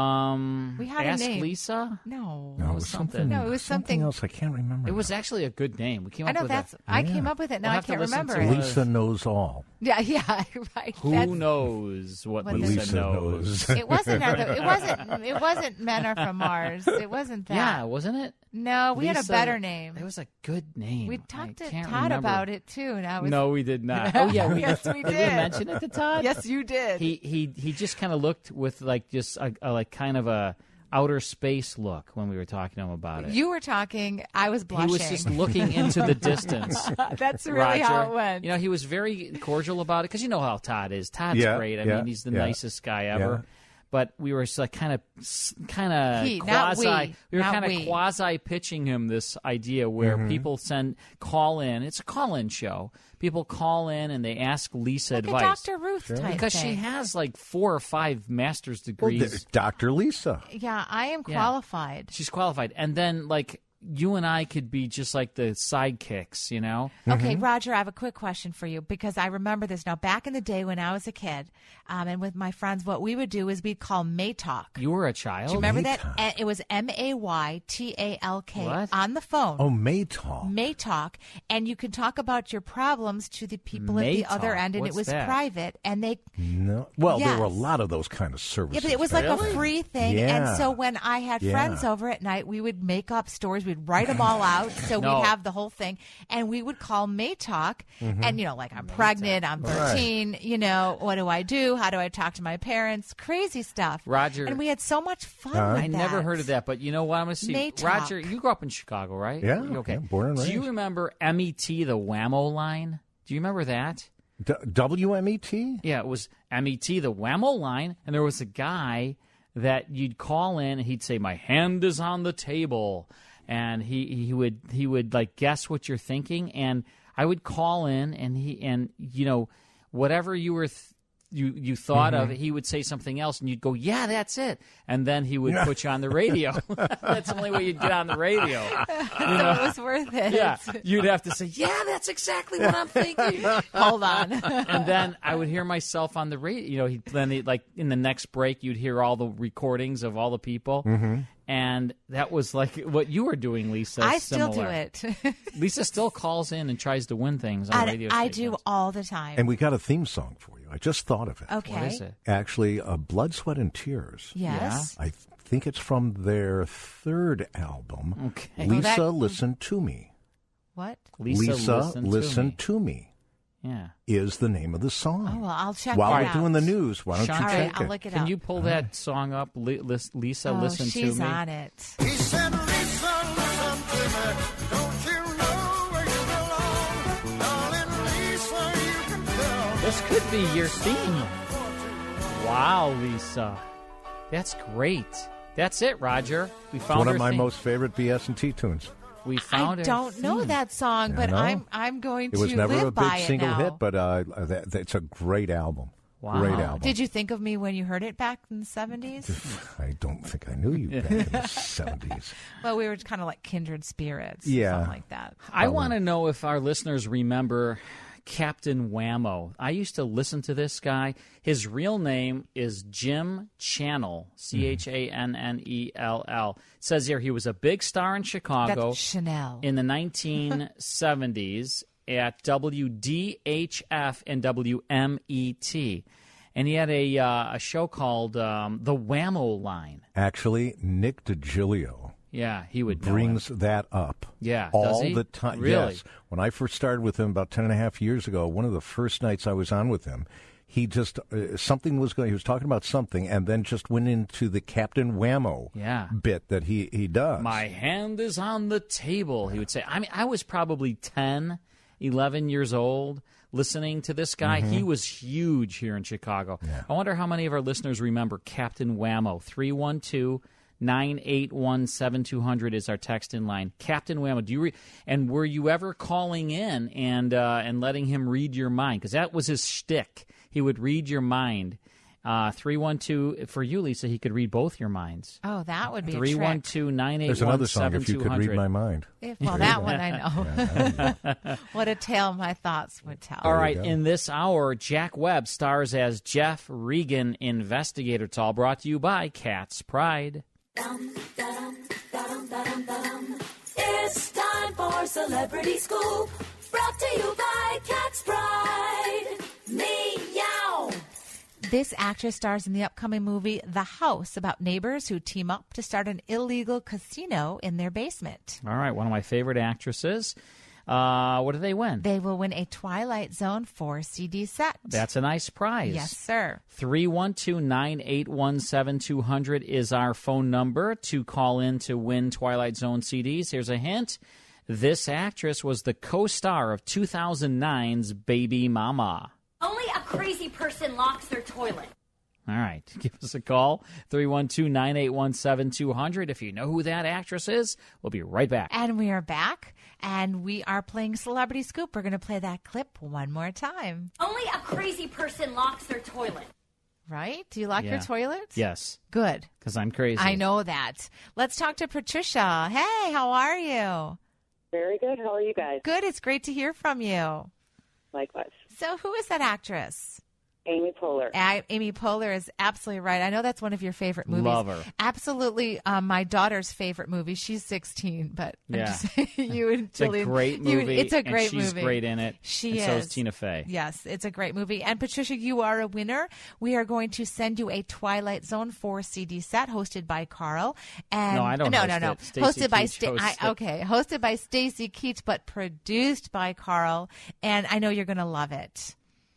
We had Ask a name. Lisa? No. No, it was something. No, it was something else. I can't remember. It was actually a good name. We came I up know with that's. that. I came up with it. Now We'll I have to can't listen remember to it. Lisa knows all. Yeah, right. Who That's- knows what What Lisa, Lisa knows? knows. It wasn't. It wasn't Men Are From Mars. It wasn't that. Yeah, wasn't it? No, we had a Lisa- better name. It was a good name. We talked to I can't Todd remember. about it too. Now No, we did not. Oh yeah, yes, we did. Did we mention it to Todd? Yes, you did. He just kind of looked with like just a like kind of a outer space look when we were talking to him about it. You were talking. I was blushing. He was just looking into the distance. That's really Roger. how it went. You know, he was very cordial about it because you know how Todd is. Todd's Yeah, great. I yeah, mean, he's the yeah. nicest guy ever. but we were like kind of He, not quasi. we. We were Not kind of we. quasi pitching him this idea where people call in. It's a call-in show. People call in and they ask Lisa Like a advice. Dr. Ruth type because she thing. has like 4 or 5 master's degrees. Dr. Lisa. Yeah, I am Yeah. qualified. She's qualified, and then like you and I could be just like the sidekicks, you know? Okay, Roger, I have a quick question for you because I remember this now. Back in the day when I was a kid and with my friends, what we would do is we'd call Maytalk. You were a child. Do you remember that? And it was Maytalk What? on the phone. Oh, Maytalk. Maytalk, and you could talk about your problems to the people at the other Maytalk? end, and What's it was that? private. And they, No. Well, there were a Yes. lot of those kind of services. yeah, but it was like a free thing. Yeah. And so when I had Yeah. friends over at night, we would make up stories. We'd write them all out, so No. we'd have the whole thing, and we would call Maytalk. Mhm. And like I'm pregnant, I'm 13. What do I do? How do I talk to my parents? Crazy stuff. Roger. And we had so much fun. with I never that. heard of that, but you know what? I'm going to see. Maytalk. Roger, you grew up in Chicago, right? Yeah, Okay. yeah, born and Do you raised. remember MET, the Whammo line? Do you remember that? WMET? Yeah, it was MET, the Whammo line, and there was a guy that you'd call in, and he'd say, "My hand is on the table," and he would like guess what you're thinking, and I would call in, and whatever you were. You thought of, he would say something else, and you'd go, "Yeah, that's it," and then he would put you on the radio. That's the only way you'd get on the radio. So it was worth it. Yeah, you'd have to say, "Yeah, that's exactly what I'm thinking." Hold on. And then I would hear myself on the radio. Like in the next break, you'd hear all the recordings of all the people. And that was like what you were doing, Lisa. I still do similar. it. Lisa still calls in and tries to win things on radio I stations. do all the time. And we got a theme song for you. I just thought of it. Okay. What is it? Actually, Blood, Sweat, and Tears. Yes. I think it's from their 3rd album. Okay. Lisa, Listen to Me. What? Lisa, Listen to Me. Yeah. Is the name of the song. Oh, well, I'll check While that we're out. doing the news, why don't Sean, you All check right, I'll look it Can up. you pull that song up, Lisa? Oh, Listen to she's me. on it. He said, Lisa, listen to me. Don't you know where you belong? Darling Lisa, you can tell. This could be your theme. Wow, Lisa. That's great. That's it, Roger. We It's found one of our my theme. most favorite BS&T tunes. We found I our don't know theme. that song, but I know. I'm going It was to never live a by big it single now. hit, but it's a great album. Wow. Great album. Did you think of me when you heard it back in the 70s? I don't think I knew you back in the 70s. Well, we were kind of like kindred spirits. Yeah. Something like that. I want to know if our listeners remember Captain Whammo. I used to listen to this guy. His real name is Jim Channel, Channell. It says here he was a big star in Chicago That's Chanel. in the 1970s at WDHF and WMET. And he had a show called The Whammo Line. Actually, Nick DiGilio Yeah, he would know brings him. that up. Yeah, all does he? the time. Really? Yes. When I first started with him about 10 and a half years ago, one of the first nights I was on with him, he just something was going. He was talking about something, and then just went into the Captain Whammo bit that he does. My hand is on the table, he would say. I mean, I was probably 10, 11 years old listening to this guy. Mm-hmm. He was huge here in Chicago. I wonder how many of our listeners remember Captain Whammo. 312-981-7200 is our text in line. Captain Whammo. Do you and were you ever calling in and letting him read your mind? Because that was his shtick. He would read your mind. 312 for you, Lisa. He could read both your minds. Oh, that would be a trick. 312-981-7200. There's another song, If You Could Read My Mind. Well, that one I know. What a tale my thoughts would tell. All right, in this hour, Jack Webb stars as Jeff Regan, investigator. It's all brought to you by Cat's Pride. It's time for Celebrity Scoop. Brought to you by Cat's Pride. Meow. This actress stars in the upcoming movie The House, about neighbors who team up to start an illegal casino in their basement. All right, one of my favorite actresses. What do they win? They will win a Twilight Zone 4 CD set. That's a nice prize. Yes, sir. 312-981-7200 is our phone number to call in to win Twilight Zone CDs. Here's a hint. This actress was the co-star of 2009's Baby Mama. Only a crazy person locks their toilet. All right. Give us a call, 312-981-7200. If you know who that actress is, we'll be right back. And we are back, and we are playing Celebrity Scoop. We're going to play that clip one more time. Only a crazy person locks their toilet. Right? Do you lock your toilet? Yes. Good. Because I'm crazy. I know that. Let's talk to Patricia. Hey, how are you? Very good. How are you guys? Good. It's great to hear from you. Likewise. So who is that actress? Amy Poehler. Amy Poehler is absolutely right. I know that's one of your favorite movies. Love her. Absolutely, my daughter's favorite movie. She's 16, but I'm just saying, you and It's Jillian. a great movie. It's a great and she's movie. great in it. She and is. So is Tina Fey. Yes, it's a great movie. And Patricia, you are a winner. We are going to send you a Twilight Zone 4 CD set hosted by Carl. And No, I don't No. host it. Stacey Hosted by Keach hosts it. Okay, hosted by Stacey Keach, but produced by Carl. And I know you're going to love it.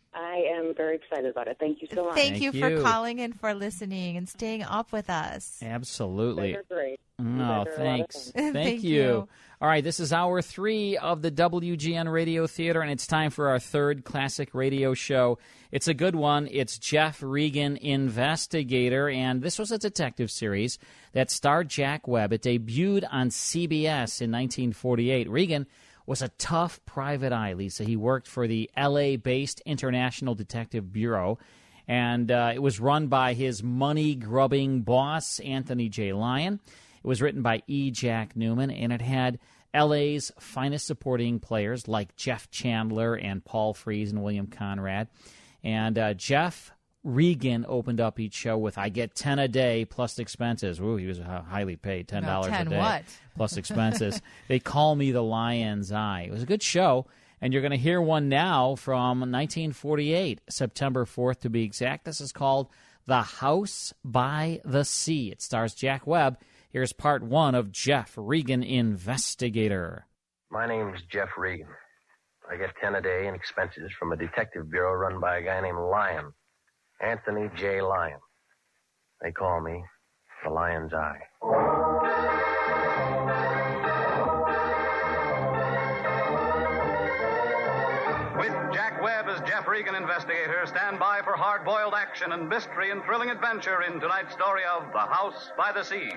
I am very excited about it. Thank you so much. Thank you for calling and for listening and staying up with us. Absolutely. They're great. No, They're thanks. a lot of fun. Thank you. All right, this is hour 3 of the WGN Radio Theater, and it's time for our third classic radio show. It's a good one. It's Jeff Regan, Investigator, and this was a detective series that starred Jack Webb. It debuted on CBS in 1948. Regan was a tough private eye, Lisa. He worked for the L.A.-based International Detective Bureau, and it was run by his money-grubbing boss, Anthony J. Lyon. It was written by E. Jack Newman, and it had L.A.'s finest supporting players like Jeff Chandler and Paul Frees and William Conrad. And Jeff Regan opened up each show with, I get 10 a day plus expenses. Ooh, he was highly paid, $10 a day. What? Plus expenses. They call me the Lion's Eye. It was a good show, and you're going to hear one now from 1948, September 4th to be exact. This is called The House by the Sea. It stars Jack Webb. Here's part 1 of Jeff Regan, Investigator. My name's Jeff Regan. I get 10 a day in expenses from a detective bureau run by a guy named Lyon. Anthony J. Lyon. They call me the Lion's Eye. With Jack Webb as Jeff Regan, Investigator, stand by for hard-boiled action and mystery and thrilling adventure in tonight's story of The House by the Sea.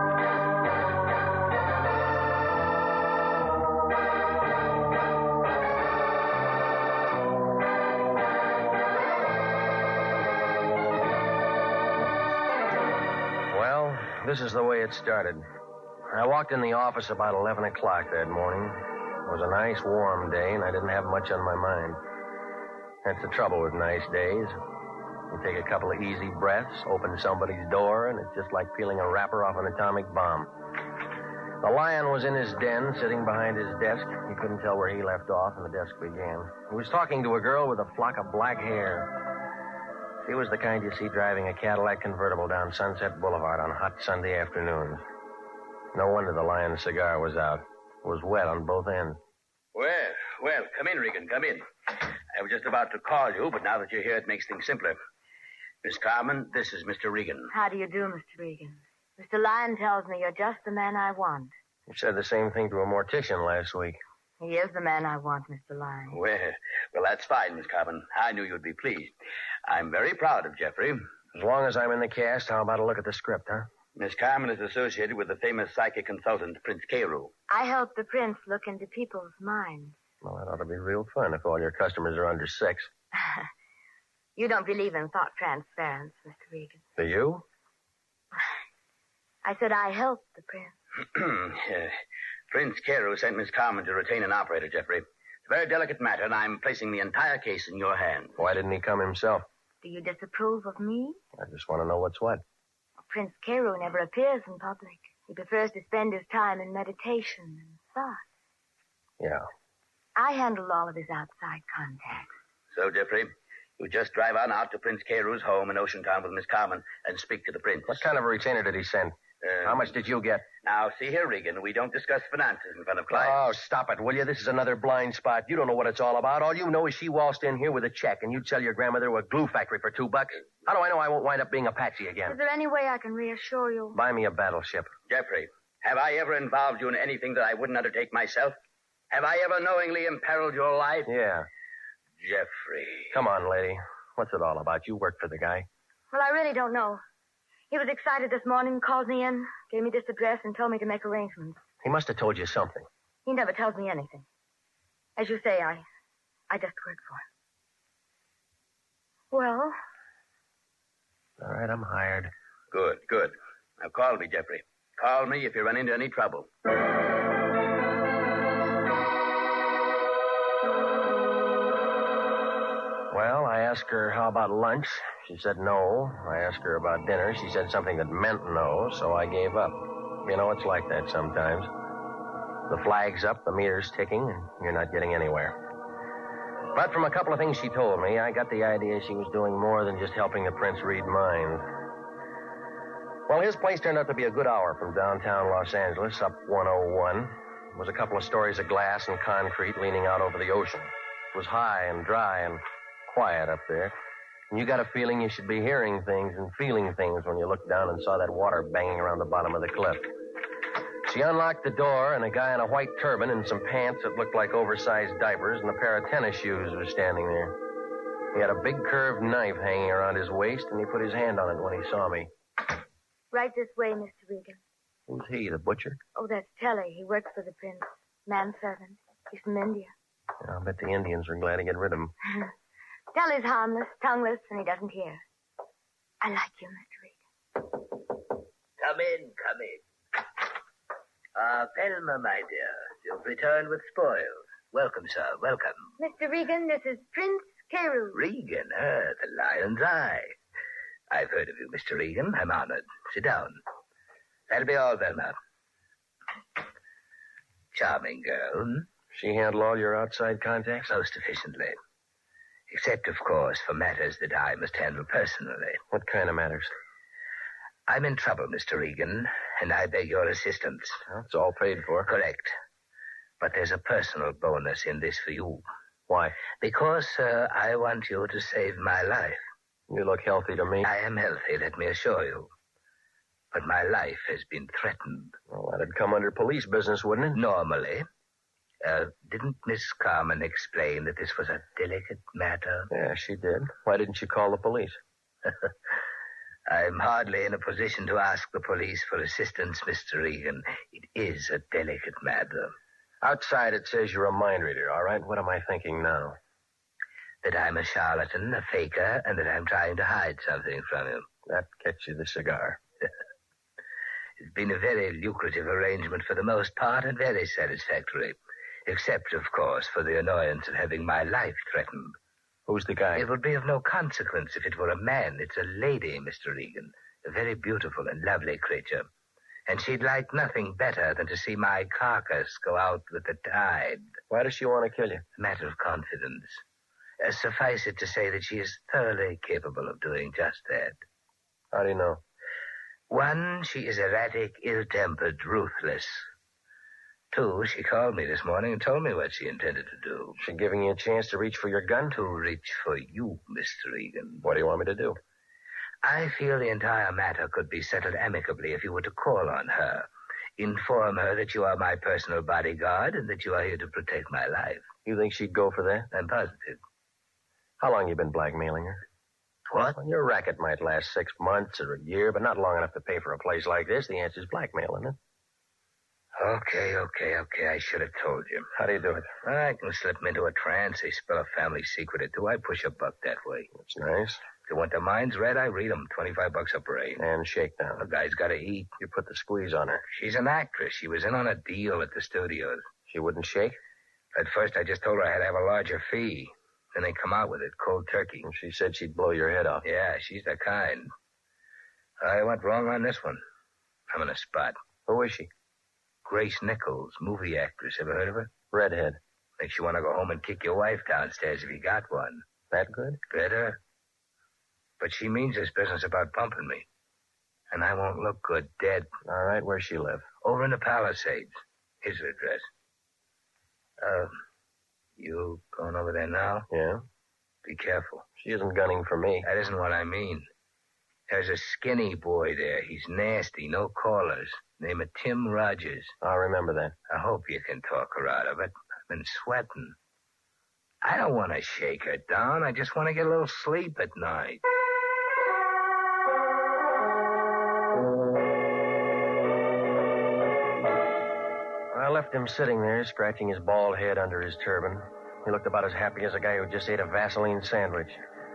Well, this is the way it started. I walked in the office about 11 o'clock that morning. It was a nice, warm day, and I didn't have much on my mind. That's the trouble with nice days. You take a couple of easy breaths, open somebody's door, and it's just like peeling a wrapper off an atomic bomb. The Lion was in his den, sitting behind his desk. You couldn't tell where he left off, and the desk began. He was talking to a girl with a flock of black hair. She was the kind you see driving a Cadillac convertible down Sunset Boulevard on hot Sunday afternoons. No wonder the Lion's cigar was out. It was wet on both ends. Well, come in, Regan, come in. I was just about to call you, but now that you're here, it makes things simpler. Miss Carmen, this is Mr. Regan. How do you do, Mr. Regan? Mr. Lyon tells me you're just the man I want. You said the same thing to a mortician last week. He is the man I want, Mr. Lyon. Well, that's fine, Miss Carmen. I knew you'd be pleased. I'm very proud of Jeffrey. As long as I'm in the cast, how about a look at the script, huh? Miss Carmen is associated with the famous psychic consultant, Prince Carew. I help the prince look into people's minds. Well, that ought to be real fun if all your customers are under 6. You don't believe in thought transference, Mr. Regan. Do you? I said I help the prince. Prince Carew sent Miss Carmen to retain an operator, Jeffrey. It's a very delicate matter, and I'm placing the entire case in your hands. Why didn't he come himself? Do you disapprove of me? I just want to know what's what. Prince Carew never appears in public. He prefers to spend his time in meditation and thought. Yeah. I handle all of his outside contacts. So, Jeffrey, you just drive on out to Prince Carew's home in Ocean Town with Miss Carmen and speak to the prince. What kind of a retainer did he send? How much did you get? Now, see here, Regan, we don't discuss finances in front of clients. Oh, stop it, will you? This is another blind spot. You don't know what it's all about. All you know is she waltzed in here with a check, and you'd sell your grandmother to a glue factory for $2. How do I know I won't wind up being a patsy again? Is there any way I can reassure you? Buy me a battleship. Jeffrey, have I ever involved you in anything that I wouldn't undertake myself? Have I ever knowingly imperiled your life? Yeah. Jeffrey. Come on, lady. What's it all about? You work for the guy. Well, I really don't know. He was excited this morning, called me in, gave me this address, and told me to make arrangements. He must have told you something. He never tells me anything. As you say, I just work for him. Well? All right, I'm hired. Good, good. Now call me, Jeffrey. Call me if you run into any trouble. Well, I asked her how about lunch. She said no. I asked her about dinner. She said something that meant no, so I gave up. You know, it's like that sometimes. The flag's up, the meter's ticking, and you're not getting anywhere. But from a couple of things she told me, I got the idea she was doing more than just helping the prince read minds. Well, his place turned out to be a good hour from downtown Los Angeles, up 101. It was a couple of stories of glass and concrete leaning out over the ocean. It was high and dry and quiet up there. And you got a feeling you should be hearing things and feeling things when you looked down and saw that water banging around the bottom of the cliff. She unlocked the door, and a guy in a white turban and some pants that looked like oversized diapers and a pair of tennis shoes was standing there. He had a big curved knife hanging around his waist, and he put his hand on it when he saw me. Right this way, Mr. Regan. Who's he, the butcher? Oh, that's Telly. He works for the prince. Manservant. He's from India. I'll bet the Indians are glad to get rid of him. Telly's harmless, tongueless, and he doesn't hear. I like you, Mr. Regan. Come in, come in. Thelma, my dear, you've returned with spoils. Welcome, sir, welcome. Mr. Regan, this is Prince Carew. Regan, the lion's eye. I've heard of you, Mr. Regan. I'm honored. Sit down. That'll be all, Thelma. Charming girl. She handle all your outside contacts? Most efficiently. Except, of course, for matters that I must handle personally. What kind of matters? I'm in trouble, Mr. Regan, and I beg your assistance. Well, it's all paid for. Correct. But there's a personal bonus in this for you. Why? Because, sir, I want you to save my life. You look healthy to me. I am healthy, let me assure you. But my life has been threatened. Well, that'd come under police business, wouldn't it? Normally. Didn't Miss Carmen explain that this was a delicate matter? Yeah, she did. Why didn't she call the police? I'm hardly in a position to ask the police for assistance, Mr. Regan. It is a delicate matter. Outside it says you're a mind reader, all right? What am I thinking now? That I'm a charlatan, a faker, and that I'm trying to hide something from you. That gets you the cigar. It's been a very lucrative arrangement for the most part and very satisfactory. Except, of course, for the annoyance of having my life threatened. Who's the guy? It would be of no consequence if it were a man. It's a lady, Mr. Regan. A very beautiful and lovely creature. And she'd like nothing better than to see my carcass go out with the tide. Why does she want to kill you? A matter of confidence. Suffice it to say that she is thoroughly capable of doing just that. How do you know? 1, she is erratic, ill-tempered, ruthless. 2, she called me this morning and told me what she intended to do. She giving you a chance to reach for your gun? To reach for you, Mr. Regan. What do you want me to do? I feel the entire matter could be settled amicably if you were to call on her. Inform her that you are my personal bodyguard and that you are here to protect my life. You think she'd go for that? I'm positive. How long you been blackmailing her? What? Well, your racket might last 6 months or a year, but not long enough to pay for a place like this. The answer's blackmail, isn't it? Okay. I should have told you. How do you do it? I can slip them into a trance. They spill a family secret or two. I push a buck that way. That's nice. If you want their minds read, I read them. $25 a parade. And shakedown. The guy's got to eat. You put the squeeze on her. She's an actress. She was in on a deal at the studios. She wouldn't shake? At first, I just told her I had to have a larger fee. Then they come out with it, cold turkey. And she said she'd blow your head off. Yeah, she's the kind. I went wrong on this one. I'm in a spot. Who is she? Grace Nichols, movie actress. Ever heard of her? Redhead. Makes you want to go home and kick your wife downstairs if you got one. That good? Better. But she means this business about pumping me. And I won't look good dead. All right, where's she live? Over in the Palisades. Here's her address. You going over there now? Yeah. Be careful. She isn't gunning for me. That isn't what I mean. There's a skinny boy there. He's nasty, no callers. Name of Tim Rogers. I'll remember that. I hope you can talk her out of it. I've been sweating. I don't want to shake her down. I just want to get a little sleep at night. left him sitting there, scratching his bald head under his turban. He looked about as happy as a guy who just ate a Vaseline sandwich.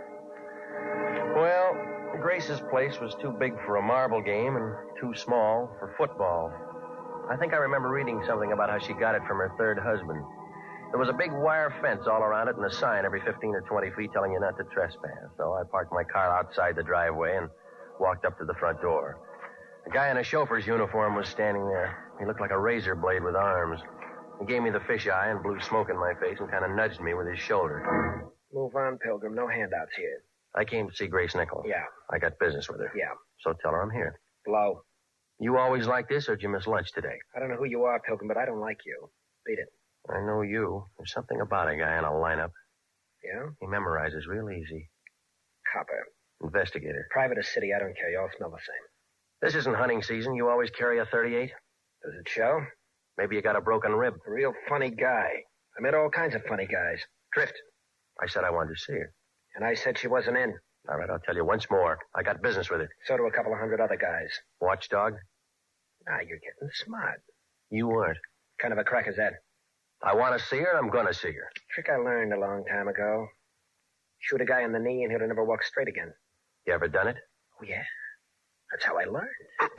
Well, Grace's place was too big for a marble game and too small for football. I think I remember reading something about how she got it from her third husband. There was a big wire fence all around it and a sign every 15 or 20 feet telling you not to trespass. So I parked my car outside the driveway and walked up to the front door. A guy in a chauffeur's uniform was standing there. He looked like a razor blade with arms. He gave me the fisheye and blew smoke in my face and kind of nudged me with his shoulder. Move on, Pilgrim. No handouts here. I came to see Grace Nichol. Yeah. I got business with her. Yeah. So tell her I'm here. Blow. You always like this, or did you miss lunch today? I don't know who you are, Pilgrim, but I don't like you. Beat it. I know you. There's something about a guy in a lineup. Yeah? He memorizes real easy. Copper. Investigator. Private or city, I don't care. You all smell the same. This isn't hunting season. You always carry a .38? Does it show? Maybe you got a broken rib. A real funny guy. I met all kinds of funny guys. Drift. I said I wanted to see her. And I said she wasn't in. All right, I'll tell you once more. I got business with her. So do a couple of hundred other guys. Watchdog? Now you're getting smart. You weren't. Kind of a crack is that? I want to see her, and I'm going to see her. Trick I learned a long time ago. Shoot a guy in the knee, and he'll never walk straight again. You ever done it? Oh, yeah. That's how I learned.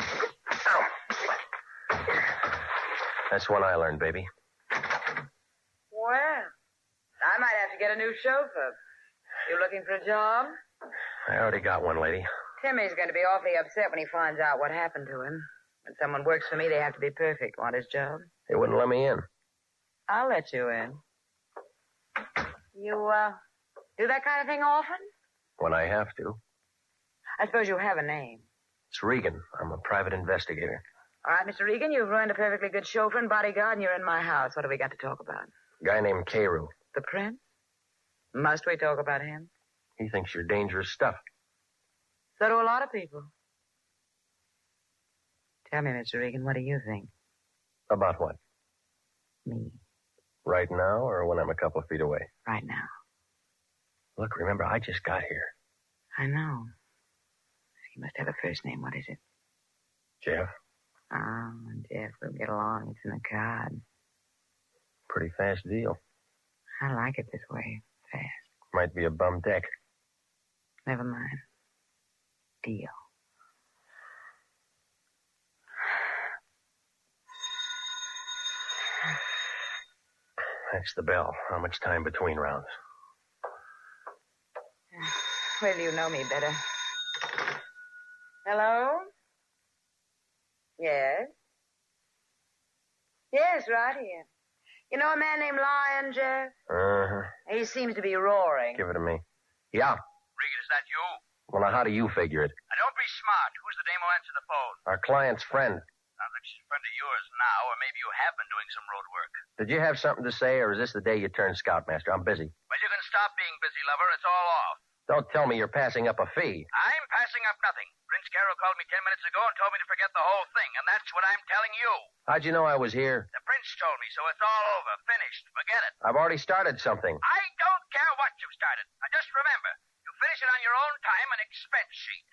That's one I learned, baby. Well, I might have to get a new chauffeur. You looking for a job? I already got one, lady. Timmy's going to be awfully upset when he finds out what happened to him. When someone works for me, they have to be perfect. Want his job? They wouldn't let me in. I'll let you in. You, do that kind of thing often? When I have to. I suppose you have a name. It's Regan. I'm a private investigator. All right, Mr. Regan, you've ruined a perfectly good chauffeur and bodyguard, and you're in my house. What have we got to talk about? A guy named Carew. The Prince? Must we talk about him? He thinks you're dangerous stuff. So do a lot of people. Tell me, Mr. Regan, what do you think? About what? Me. Right now, or when I'm a couple of feet away? Right now. Look, remember, I just got here. I know. You must have a first name. What is it? Jeff. Oh, Jeff, we'll get along. It's in the card. Pretty fast deal. I like it this way. Fast. Might be a bum deck. Never mind. Deal. That's the bell. How much time between rounds? Well, you know me better. Hello? Yes? Yes, right here. You know a man named Lion, Jeff? Uh-huh. He seems to be roaring. Give it to me. Yeah. Regan, is that you? Well, now, how do you figure it? Now, don't be smart. Who's the dame who answered the phone? Our client's friend. Sounds like she's a friend of yours now, or maybe you have been doing some road work. Did you have something to say, or is this the day you turned scoutmaster? I'm busy. Well, you can stop being busy, lover. It's all off. Don't tell me you're passing up a fee. I'm passing up nothing. Prince Carew called me 10 minutes ago and told me to forget the whole thing, and that's what I'm telling you. How'd you know I was here? The prince told me, so it's all over. Finished. Forget it. I've already started something. I don't care what you've started. Now, just remember, you finish it on your own time and expense sheet.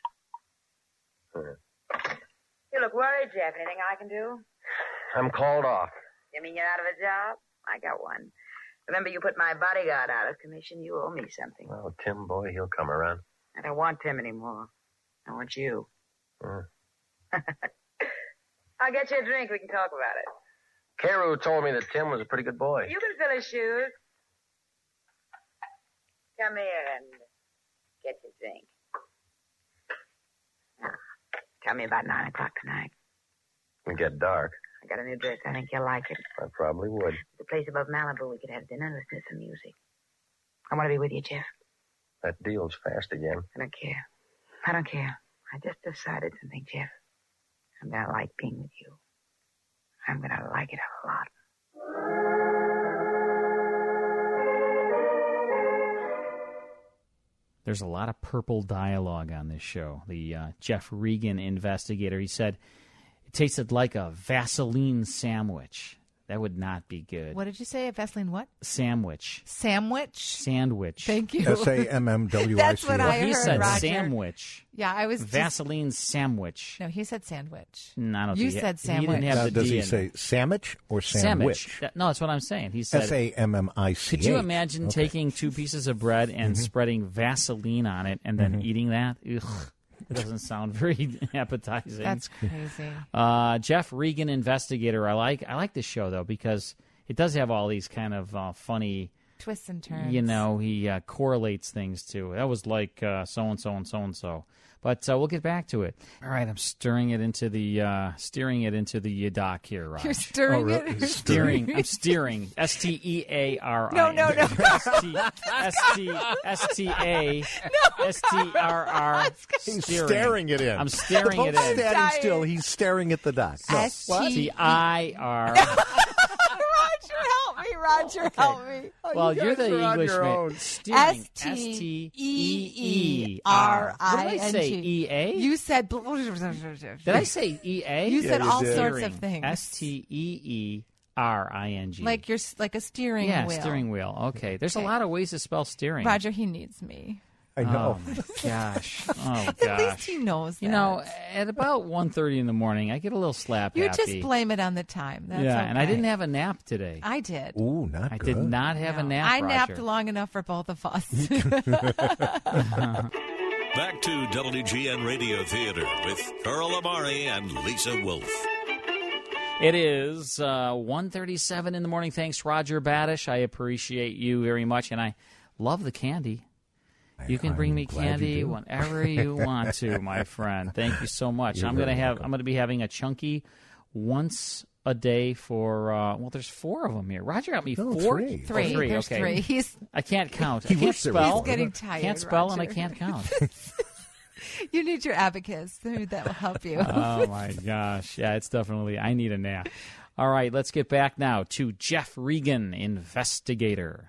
You look worried, Jeff. Anything I can do? I'm called off. You mean you're out of a job? I got one. Remember, you put my bodyguard out of commission. You owe me something. Oh, Tim, boy, he'll come around. I don't want Tim anymore. I want you. I'll get you a drink. We can talk about it. Carew told me that Tim was a pretty good boy. You can fill his shoes. Come here and get your drink. Now, tell me about 9 o'clock tonight. It'll get dark. I got a new dress. I think you'll like it. I probably would. The place above Malibu, we could have dinner and listen to some music. I want to be with you, Jeff. That deal's fast again. I don't care. I don't care. I just decided something, Jeff. I'm going to like being with you. I'm going to like it a lot. There's a lot of purple dialogue on this show. The Jeff Regan investigator, he said, it tasted like a Vaseline sandwich. That would not be good. What did you say? Vaseline what? Sandwich. Sandwich? Sandwich. Thank you. SAMMWIC. That's what I heard, He said Roger. sandwich. Yeah, I was Vaseline sandwich. No, he said sandwich. No, I don't You think said He sandwich. didn't have the Does D he in say it. sandwich or sandwich? No, that's what I'm saying. He said SAMMICH. Could you imagine taking 2 pieces of bread and spreading Vaseline on it and then eating that? Ugh. It doesn't sound very appetizing. That's crazy. Jeff Regan, Investigator. I like this show though because it does have all these kind of funny twists and turns. You know, he correlates things to. That was like so and so and so and so. But we'll get back to it. All right, I'm steering it into the dock here, Raj. You're stirring it? Steering. I'm steering. STEARI. No. STARR. He's staring it in. I'm staring it in. Standing still. He's staring at the dock. No. STIR. Roger, help me. Well, you're the Englishman. Steering. STEERING. What did I say? EA? You said. Did I say EA? You said all sorts of things. STEERING. Like you're like a steering wheel. Yeah, steering wheel. Okay. There's a lot of ways to spell steering. Roger, he needs me. I know. Oh, my gosh. Oh, gosh. At least he knows that. You know, at about 1:30 in the morning, I get a little slap You happy. just blame it on the time. That's yeah, okay. and I didn't have a nap today. I did. Ooh, not I good. did not have a nap, I napped Roger. long enough for both of us. Back to WGN Radio Theater with Carl Amari and Lisa Wolf. It is 1:37 in the morning. Thanks, Roger Badish. I appreciate you very much, and I love the candy. You can bring me candy whenever you want to, my friend. Thank you so much. I'm going to be having a chunky once a day for there's 4 of them here. Roger got me 4. Three. There's okay. 3. I can't count. He I can't works there with spell. He's getting tired. Can't spell Roger. and I can't count. You need your abacus. That will help you. Oh my gosh. Yeah, it's definitely I need a nap. All right, let's get back now to Jeff Regan, Investigator.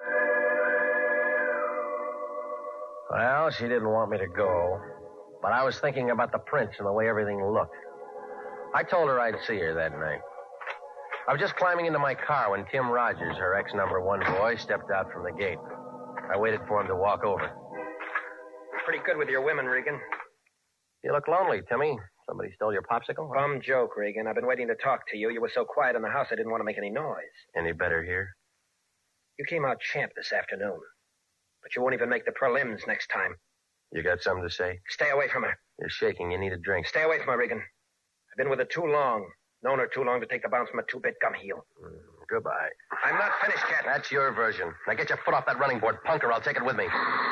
Well, she didn't want me to go, but I was thinking about the prince and the way everything looked. I told her I'd see her that night. I was just climbing into my car when Tim Rogers, her ex-number 1 boy, stepped out from the gate. I waited for him to walk over. Pretty good with your women, Regan. You look lonely, Timmy. Somebody stole your popsicle? Bum joke, Regan. I've been waiting to talk to you. You were so quiet in the house I didn't want to make any noise. Any better here? You came out champ this afternoon. But you won't even make the prelims next time. You got something to say? Stay away from her. You're shaking. You need a drink. Stay away from her, Regan. I've been with her too long. Known her too long to take the bounce from a 2-bit gum heel. Goodbye. I'm not finished yet. That's your version. Now get your foot off that running board, punk, or I'll take it with me.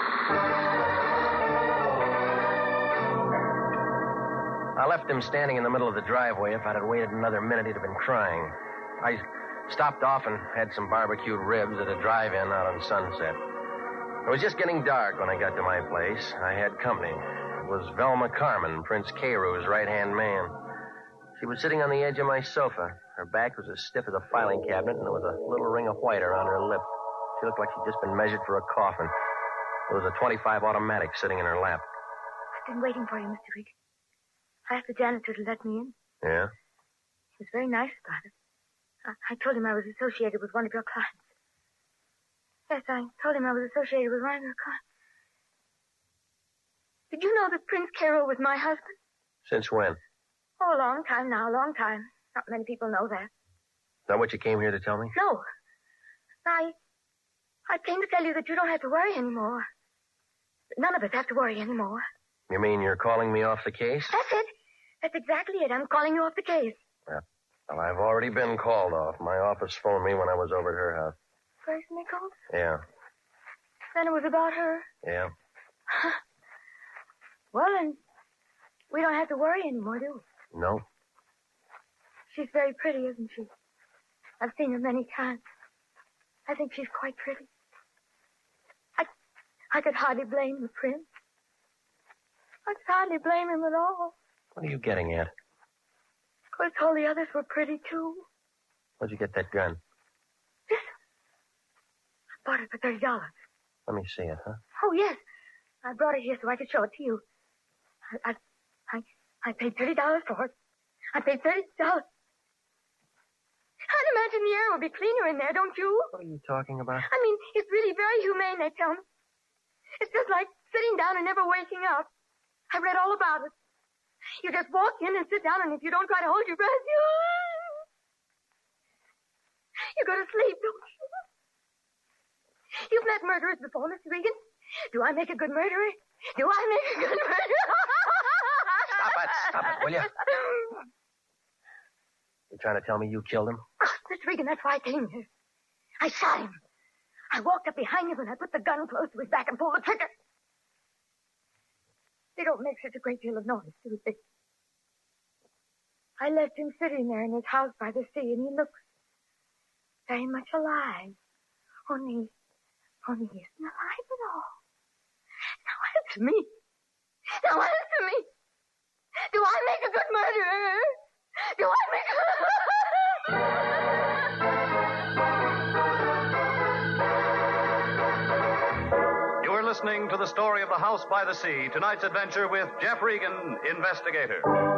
I left him standing in the middle of the driveway. If I'd have waited another minute, he'd have been crying. I stopped off and had some barbecued ribs at a drive-in out on Sunset. It was just getting dark when I got to my place. I had company. It was Velma Carmen, Prince Carews' right-hand man. She was sitting on the edge of my sofa. Her back was as stiff as a filing cabinet, and there was a little ring of white around her lip. She looked like she'd just been measured for a coffin. There was a .25 automatic sitting in her lap. I've been waiting for you, Mr. Regan. I asked the janitor to let me in. Yeah? He was very nice about it. I told him I was associated with one of your clients. Yes, I told him I was associated with one of your clients. Did you know that Prince Carew was my husband? Since when? Oh, a long time now, a long time. Not many people know that. Is that what you came here to tell me? No. I came to tell you that you don't have to worry anymore. None of us have to worry anymore. You mean you're calling me off the case? That's it. That's exactly it. I'm calling you off the case. Yeah. Well, I've already been called off. My office phoned me when I was over at her house. First they called? Yeah. Then it was about her? Yeah. Well, then, we don't have to worry anymore, do we? No. She's very pretty, isn't she? I've seen her many times. I think she's quite pretty. I could hardly blame the prince. I could hardly blame him at all. What are you getting at? Of course, all the others were pretty, too. Where'd you get that gun? I bought it for $30. Let me see it, huh? Oh, yes. I brought it here so I could show it to you. I paid $30 for it. I paid $30. I'd imagine the air would be cleaner in there, don't you? What are you talking about? I mean, it's really very humane, they tell me. It's just like sitting down and never waking up. I read all about it. You just walk in and sit down, and if you don't try to hold your breath, you go to sleep, don't you? You've met murderers before, Mr. Regan. Do I make a good murderer? Do I make a good murderer? Stop it, will you? You trying to tell me you killed him? Oh, Mr. Regan, that's why I came here. I shot him. I walked up behind him and I put the gun close to his back and pulled the trigger. They don't make such a great deal of noise, do they? I left him sitting there in his house by the sea, and he looks very much alive. Only he isn't alive at all. Now answer me. Now answer me. Do I make a good murderer? Do I make a... You are listening to the story of The House by the Sea, tonight's adventure with Jeff Regan, investigator.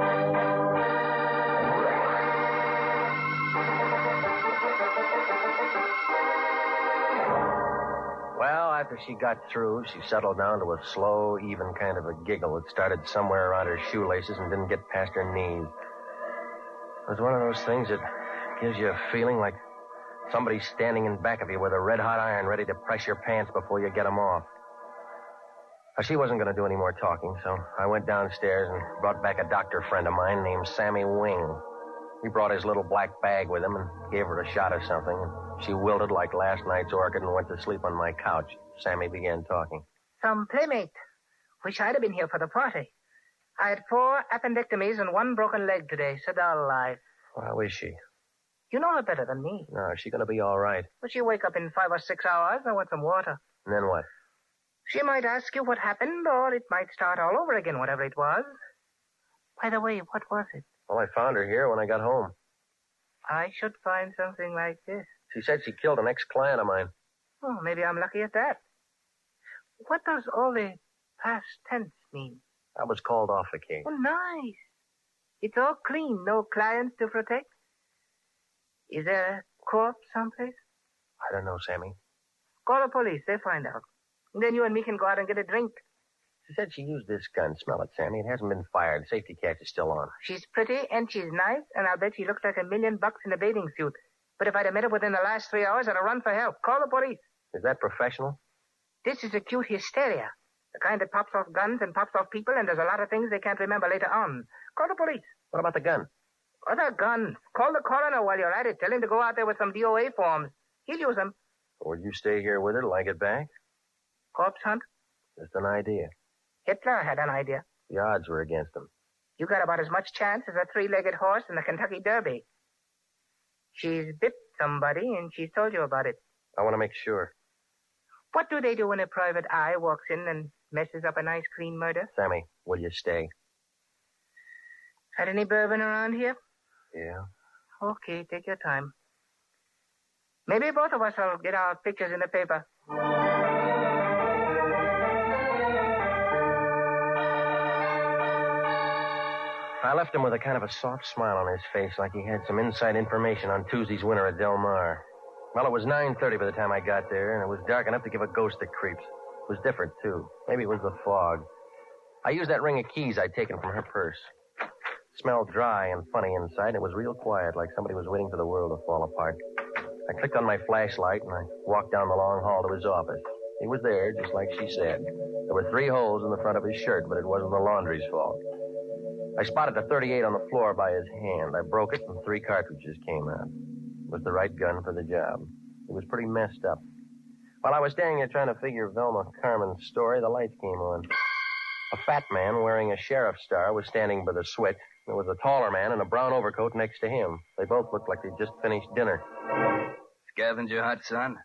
Well, after she got through, she settled down to a slow, even kind of a giggle that started somewhere around her shoelaces and didn't get past her knees. It was one of those things that gives you a feeling like somebody's standing in back of you with a red-hot iron ready to press your pants before you get them off. Now, she wasn't going to do any more talking, so I went downstairs and brought back a doctor friend of mine named Sammy Wing. He brought his little black bag with him and gave her a shot of something, and she wilted like last night's orchid and went to sleep on my couch. Sammy began talking. Some playmate. Wish I'd have been here for the party. I had 4 appendectomies and 1 broken leg today. So dull life. How is she? You know her better than me. No, is she going to be all right? Well, she'll wake up in 5 or 6 hours. I want some water. And then what? She might ask you what happened, or it might start all over again, whatever it was. By the way, what was it? Well, I found her here when I got home. I should find something like this. She said she killed an ex-client of mine. Oh, maybe I'm lucky at that. What does all the past tense mean? I was called off the case. Oh, nice. It's all clean. No clients to protect. Is there a corpse someplace? I don't know, Sammy. Call the police. They find out. And then you and me can go out and get a drink. She said she used this gun. Smell it, Sammy. It hasn't been fired. Safety catch is still on. She's pretty and she's nice, and I'll bet she looks like $1 million in a bathing suit. But if I'd have met her within the last 3 hours, I'd have run for help. Call the police. Is that professional? This is acute hysteria. The kind that pops off guns and pops off people, and does a lot of things they can't remember later on. Call the police. What about the gun? Other guns. Call the coroner while you're at it. Tell him to go out there with some DOA forms. He'll use them. Will you stay here with her till I get back? Corpse hunt? Just an idea. Hitler had an idea. The odds were against him. You got about as much chance as a 3-legged horse in the Kentucky Derby. She's bit somebody, and she's told you about it. I want to make sure. What do they do when a private eye walks in and messes up a nice, clean murder? Sammy, will you stay? Had any bourbon around here? Yeah. Okay, take your time. Maybe both of us will get our pictures in the paper. I left him with a kind of a soft smile on his face, like he had some inside information on Tuesday's winner at Del Mar. Well, it was 9:30 by the time I got there, and it was dark enough to give a ghost the creeps. It was different, too. Maybe it was the fog. I used that ring of keys I'd taken from her purse. It smelled dry and funny inside, and it was real quiet, like somebody was waiting for the world to fall apart. I clicked on my flashlight, and I walked down the long hall to his office. He was there, just like she said. There were 3 holes in the front of his shirt, but it wasn't the laundry's fault. I spotted a .38 on the floor by his hand. I broke it, and 3 cartridges came out. It was the right gun for the job. It was pretty messed up. While I was standing there trying to figure Velma Carmen's story, the lights came on. A fat man wearing a sheriff's star was standing by the switch. There was a taller man in a brown overcoat next to him. They both looked like they'd just finished dinner. Scavenger hut, son?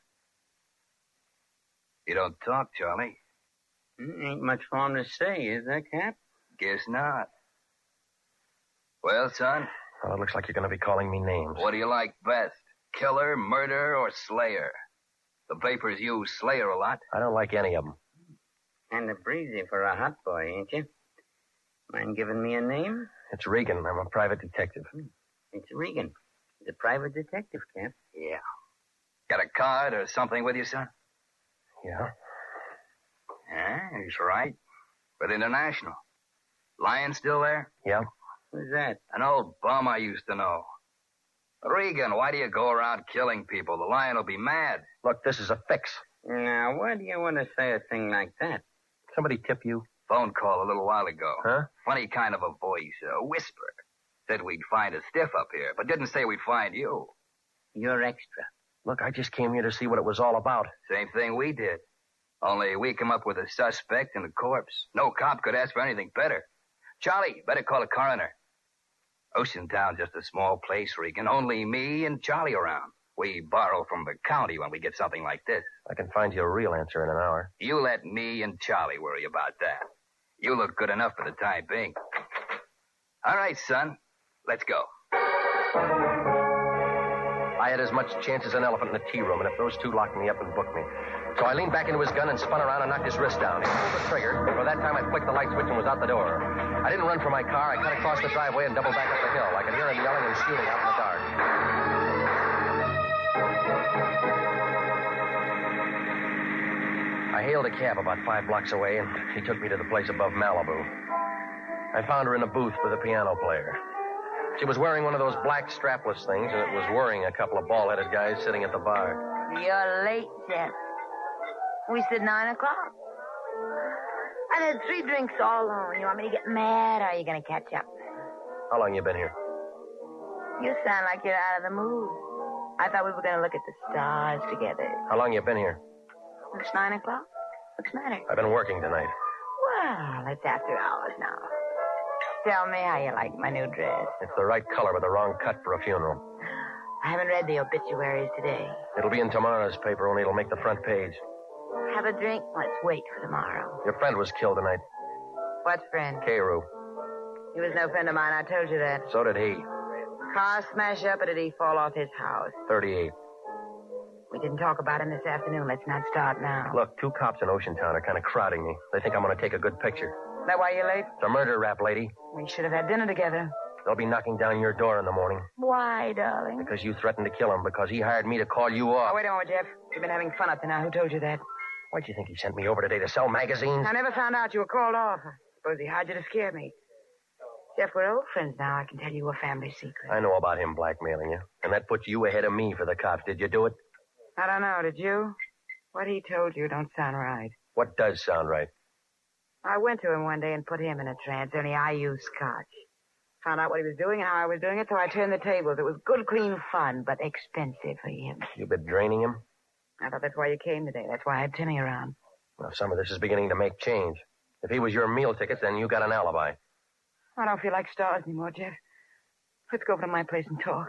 You don't talk, Charlie. Ain't much for him to say, is there, Cap? Guess not. Well, son? Well, it looks like you're going to be calling me names. What do you like best? Killer, murder, or slayer? The papers use slayer a lot. I don't like any of them. Kind of breezy for a hot boy, ain't you? Mind giving me a name? It's Regan. I'm a private detective. It's Regan. a private detective, Cap. Yeah. Got a card or something with you, son? Yeah. Yeah, he's right. With International. Lion still there? Yeah. Who's that? An old bum I used to know. Regan, why do you go around killing people? The Lion will be mad. Look, this is a fix. Now, why do you want to say a thing like that? Somebody tip you? Phone call a little while ago. Huh? Funny kind of a voice, a whisper. Said we'd find a stiff up here, but didn't say we'd find you. You're extra. Look, I just came here to see what it was all about. Same thing we did. Only we come up with a suspect and a corpse. No cop could ask for anything better. Charlie, better call a coroner. Oceantown, just a small place, Regan. Only me and Charlie around. We borrow from the county when we get something like this. I can find you a real answer in an hour. You let me and Charlie worry about that. You look good enough for the time being. All right, son. Let's go. I had as much chance as an elephant in a tea room, and if those two locked me up and booked me. So I leaned back into his gun and spun around and knocked his wrist down. He pulled the trigger, but by that time I flicked the light switch and was out the door. I didn't run for my car. I cut across the driveway and doubled back up the hill. I could hear him yelling and shooting out in the dark. I hailed a cab about 5 blocks away, and he took me to the place above Malibu. I found her in a booth with a piano player. She was wearing one of those black strapless things, and it was worrying a couple of bald-headed guys sitting at the bar. You're late, Jeff. We said 9 o'clock. I had 3 drinks all alone. You want me to get mad, or are you going to catch up? How long you been here? You sound like you're out of the mood. I thought we were going to look at the stars together. How long you been here? It's 9 o'clock. What's the matter? I've been working tonight. Well, it's after hours now. Tell me how you like my new dress. It's the right color but the wrong cut for a funeral. I haven't read the obituaries today. It'll be in tomorrow's paper, only it'll make the front page. Have a drink? Let's wait for tomorrow. Your friend was killed tonight. What friend? Carew. He was no friend of mine. I told you that. So did he. Car smash up, or did he fall off his house? 38. We didn't talk about him this afternoon. Let's not start now. Look, 2 cops in Oceantown are kind of crowding me. They think I'm going to take a good picture. Is that why you're late? It's a murder rap, lady. We should have had dinner together. They'll be knocking down your door in the morning. Why, darling? Because you threatened to kill him, because he hired me to call you off. Oh, wait a moment, Jeff. You've been having fun up to now. Who told you that? Why'd you think he sent me over today to sell magazines? I never found out you were called off. I suppose he hired you to scare me. Jeff, we're old friends now. I can tell you a family secret. I know about him blackmailing you. And that puts you ahead of me for the cops. Did you do it? I don't know. Did you? What he told you don't sound right. What does sound right? I went to him one day and put him in a trance, only I used scotch. Found out what he was doing and how I was doing it, so I turned the tables. It was good, clean fun, but expensive for him. You've been draining him? I thought that's why you came today. That's why I had Timmy around. Well, some of this is beginning to make change. If he was your meal tickets, then you got an alibi. I don't feel like stars anymore, Jeff. Let's go over to my place and talk.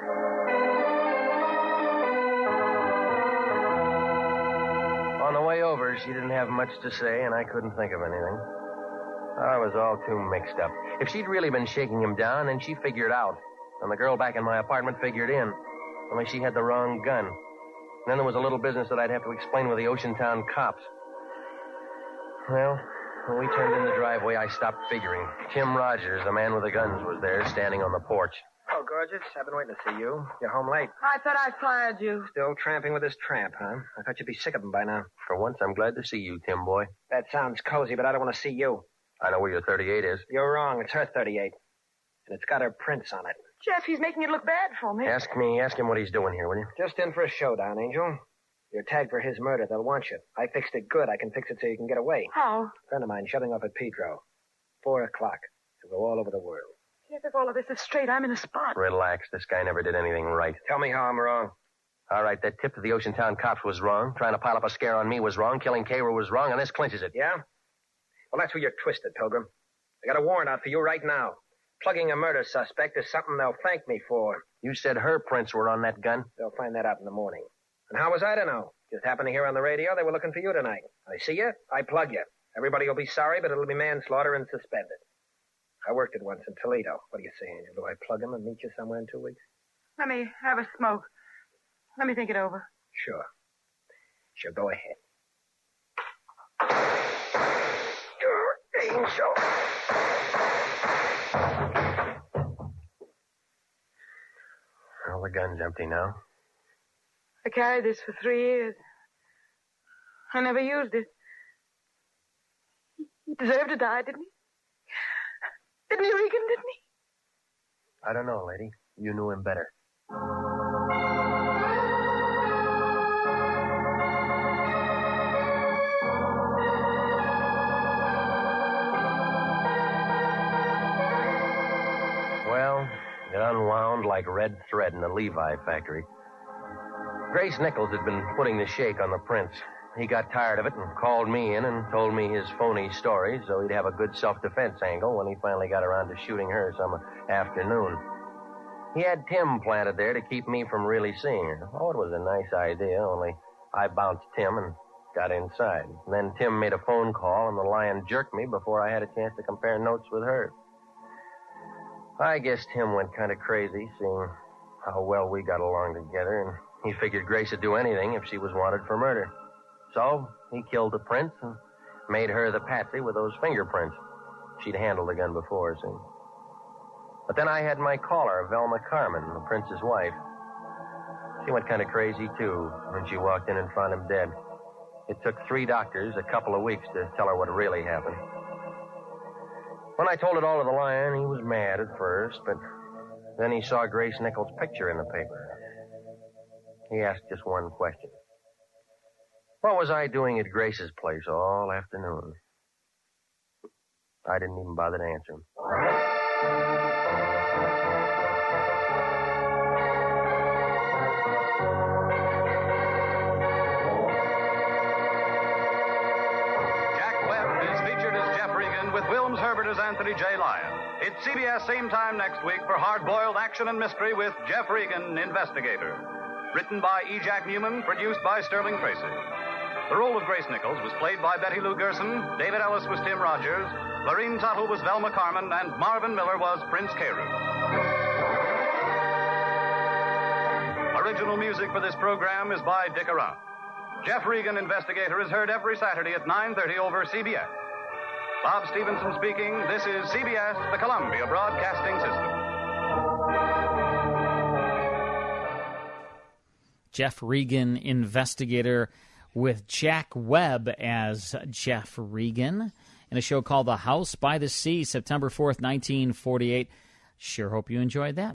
On the way over, she didn't have much to say, and I couldn't think of anything. I was all too mixed up. If she'd really been shaking him down, then she figured out. And the girl back in my apartment figured in. Only she had the wrong gun. And then there was a little business that I'd have to explain with the Oceantown cops. Well, when we turned in the driveway, I stopped figuring. Tim Rogers, the man with the guns, was there, standing on the porch. Oh, gorgeous. I've been waiting to see you. You're home late. I thought I fired you. Still tramping with this tramp, huh? I thought you'd be sick of him by now. For once, I'm glad to see you, Tim boy. That sounds cozy, but I don't want to see you. I know where your 38 is. You're wrong. It's her 38. And it's got her prints on it. Jeff, he's making it look bad for me. Ask him what he's doing here, will you? Just in for a showdown, Angel. You're tagged for his murder. They'll want you. I fixed it good. I can fix it so you can get away. How? A friend of mine shutting off at Pedro. 4 o'clock. To go all over the world. Jeff, if all of this is straight, I'm in a spot. Relax. This guy never did anything right. Tell me how I'm wrong. All right, that tip to the Oceantown cops was wrong. Trying to pile up a scare on me was wrong. Killing Carew was wrong, and this clinches it. Yeah? Well, that's where you're twisted, Pilgrim. I got a warrant out for you right now. Plugging a murder suspect is something they'll thank me for. You said her prints were on that gun? They'll find that out in the morning. And how was I to know? Just happened to hear on the radio they were looking for you tonight. I see you, I plug you. Everybody will be sorry, but it'll be manslaughter and suspended. I worked it once in Toledo. What do you say, Angel? Do I plug him and meet you somewhere in 2 weeks? Let me have a smoke. Let me think it over. Sure. Sure, go ahead. Angel. Well, the gun's empty now. I carried this for 3 years. I never used it. He deserved to die, didn't he? Didn't he, Regan, didn't he? I don't know, lady. You knew him better. Well, it unwound like red thread in the Levi factory. Grace Nichols had been putting the shake on the prince. He got tired of it and called me in and told me his phony story so he'd have a good self-defense angle when he finally got around to shooting her some afternoon. He had Tim planted there to keep me from really seeing her. Oh, it was a nice idea, only I bounced Tim and got inside. And then Tim made a phone call and the lion jerked me before I had a chance to compare notes with her. I guess Tim went kind of crazy, seeing how well we got along together, and he figured Grace would do anything if she was wanted for murder. So he killed the prince and made her the patsy with those fingerprints. She'd handled the gun before, see. But then I had my caller, Velma Carmen, the prince's wife. She went kind of crazy, too, when she walked in and found him dead. It took 3 doctors a couple of weeks to tell her what really happened. When I told it all to the lion, he was mad at first, but then he saw Grace Nichols' picture in the paper. He asked just one question. What was I doing at Grace's place all afternoon? I didn't even bother to answer him. Jack Webb is featured as Jeff Regan with Wilms Herbert as Anthony J. Lyon. It's CBS same time next week for hard-boiled action and mystery with Jeff Regan, Investigator. Written by E. Jack Newman, produced by Sterling Tracy. The role of Grace Nichols was played by Betty Lou Gerson, David Ellis was Tim Rogers, Lorene Tuttle was Velma Carmen, and Marvin Miller was Prince Carew. Original music for this program is by Dick Arant. Jeff Regan, Investigator, is heard every Saturday at 9:30 over CBS. Bob Stevenson speaking. This is CBS, the Columbia Broadcasting System. Jeff Regan, Investigator, with Jack Webb as Jeff Regan in a show called The House by the Sea, September 4th, 1948. Sure hope you enjoyed that.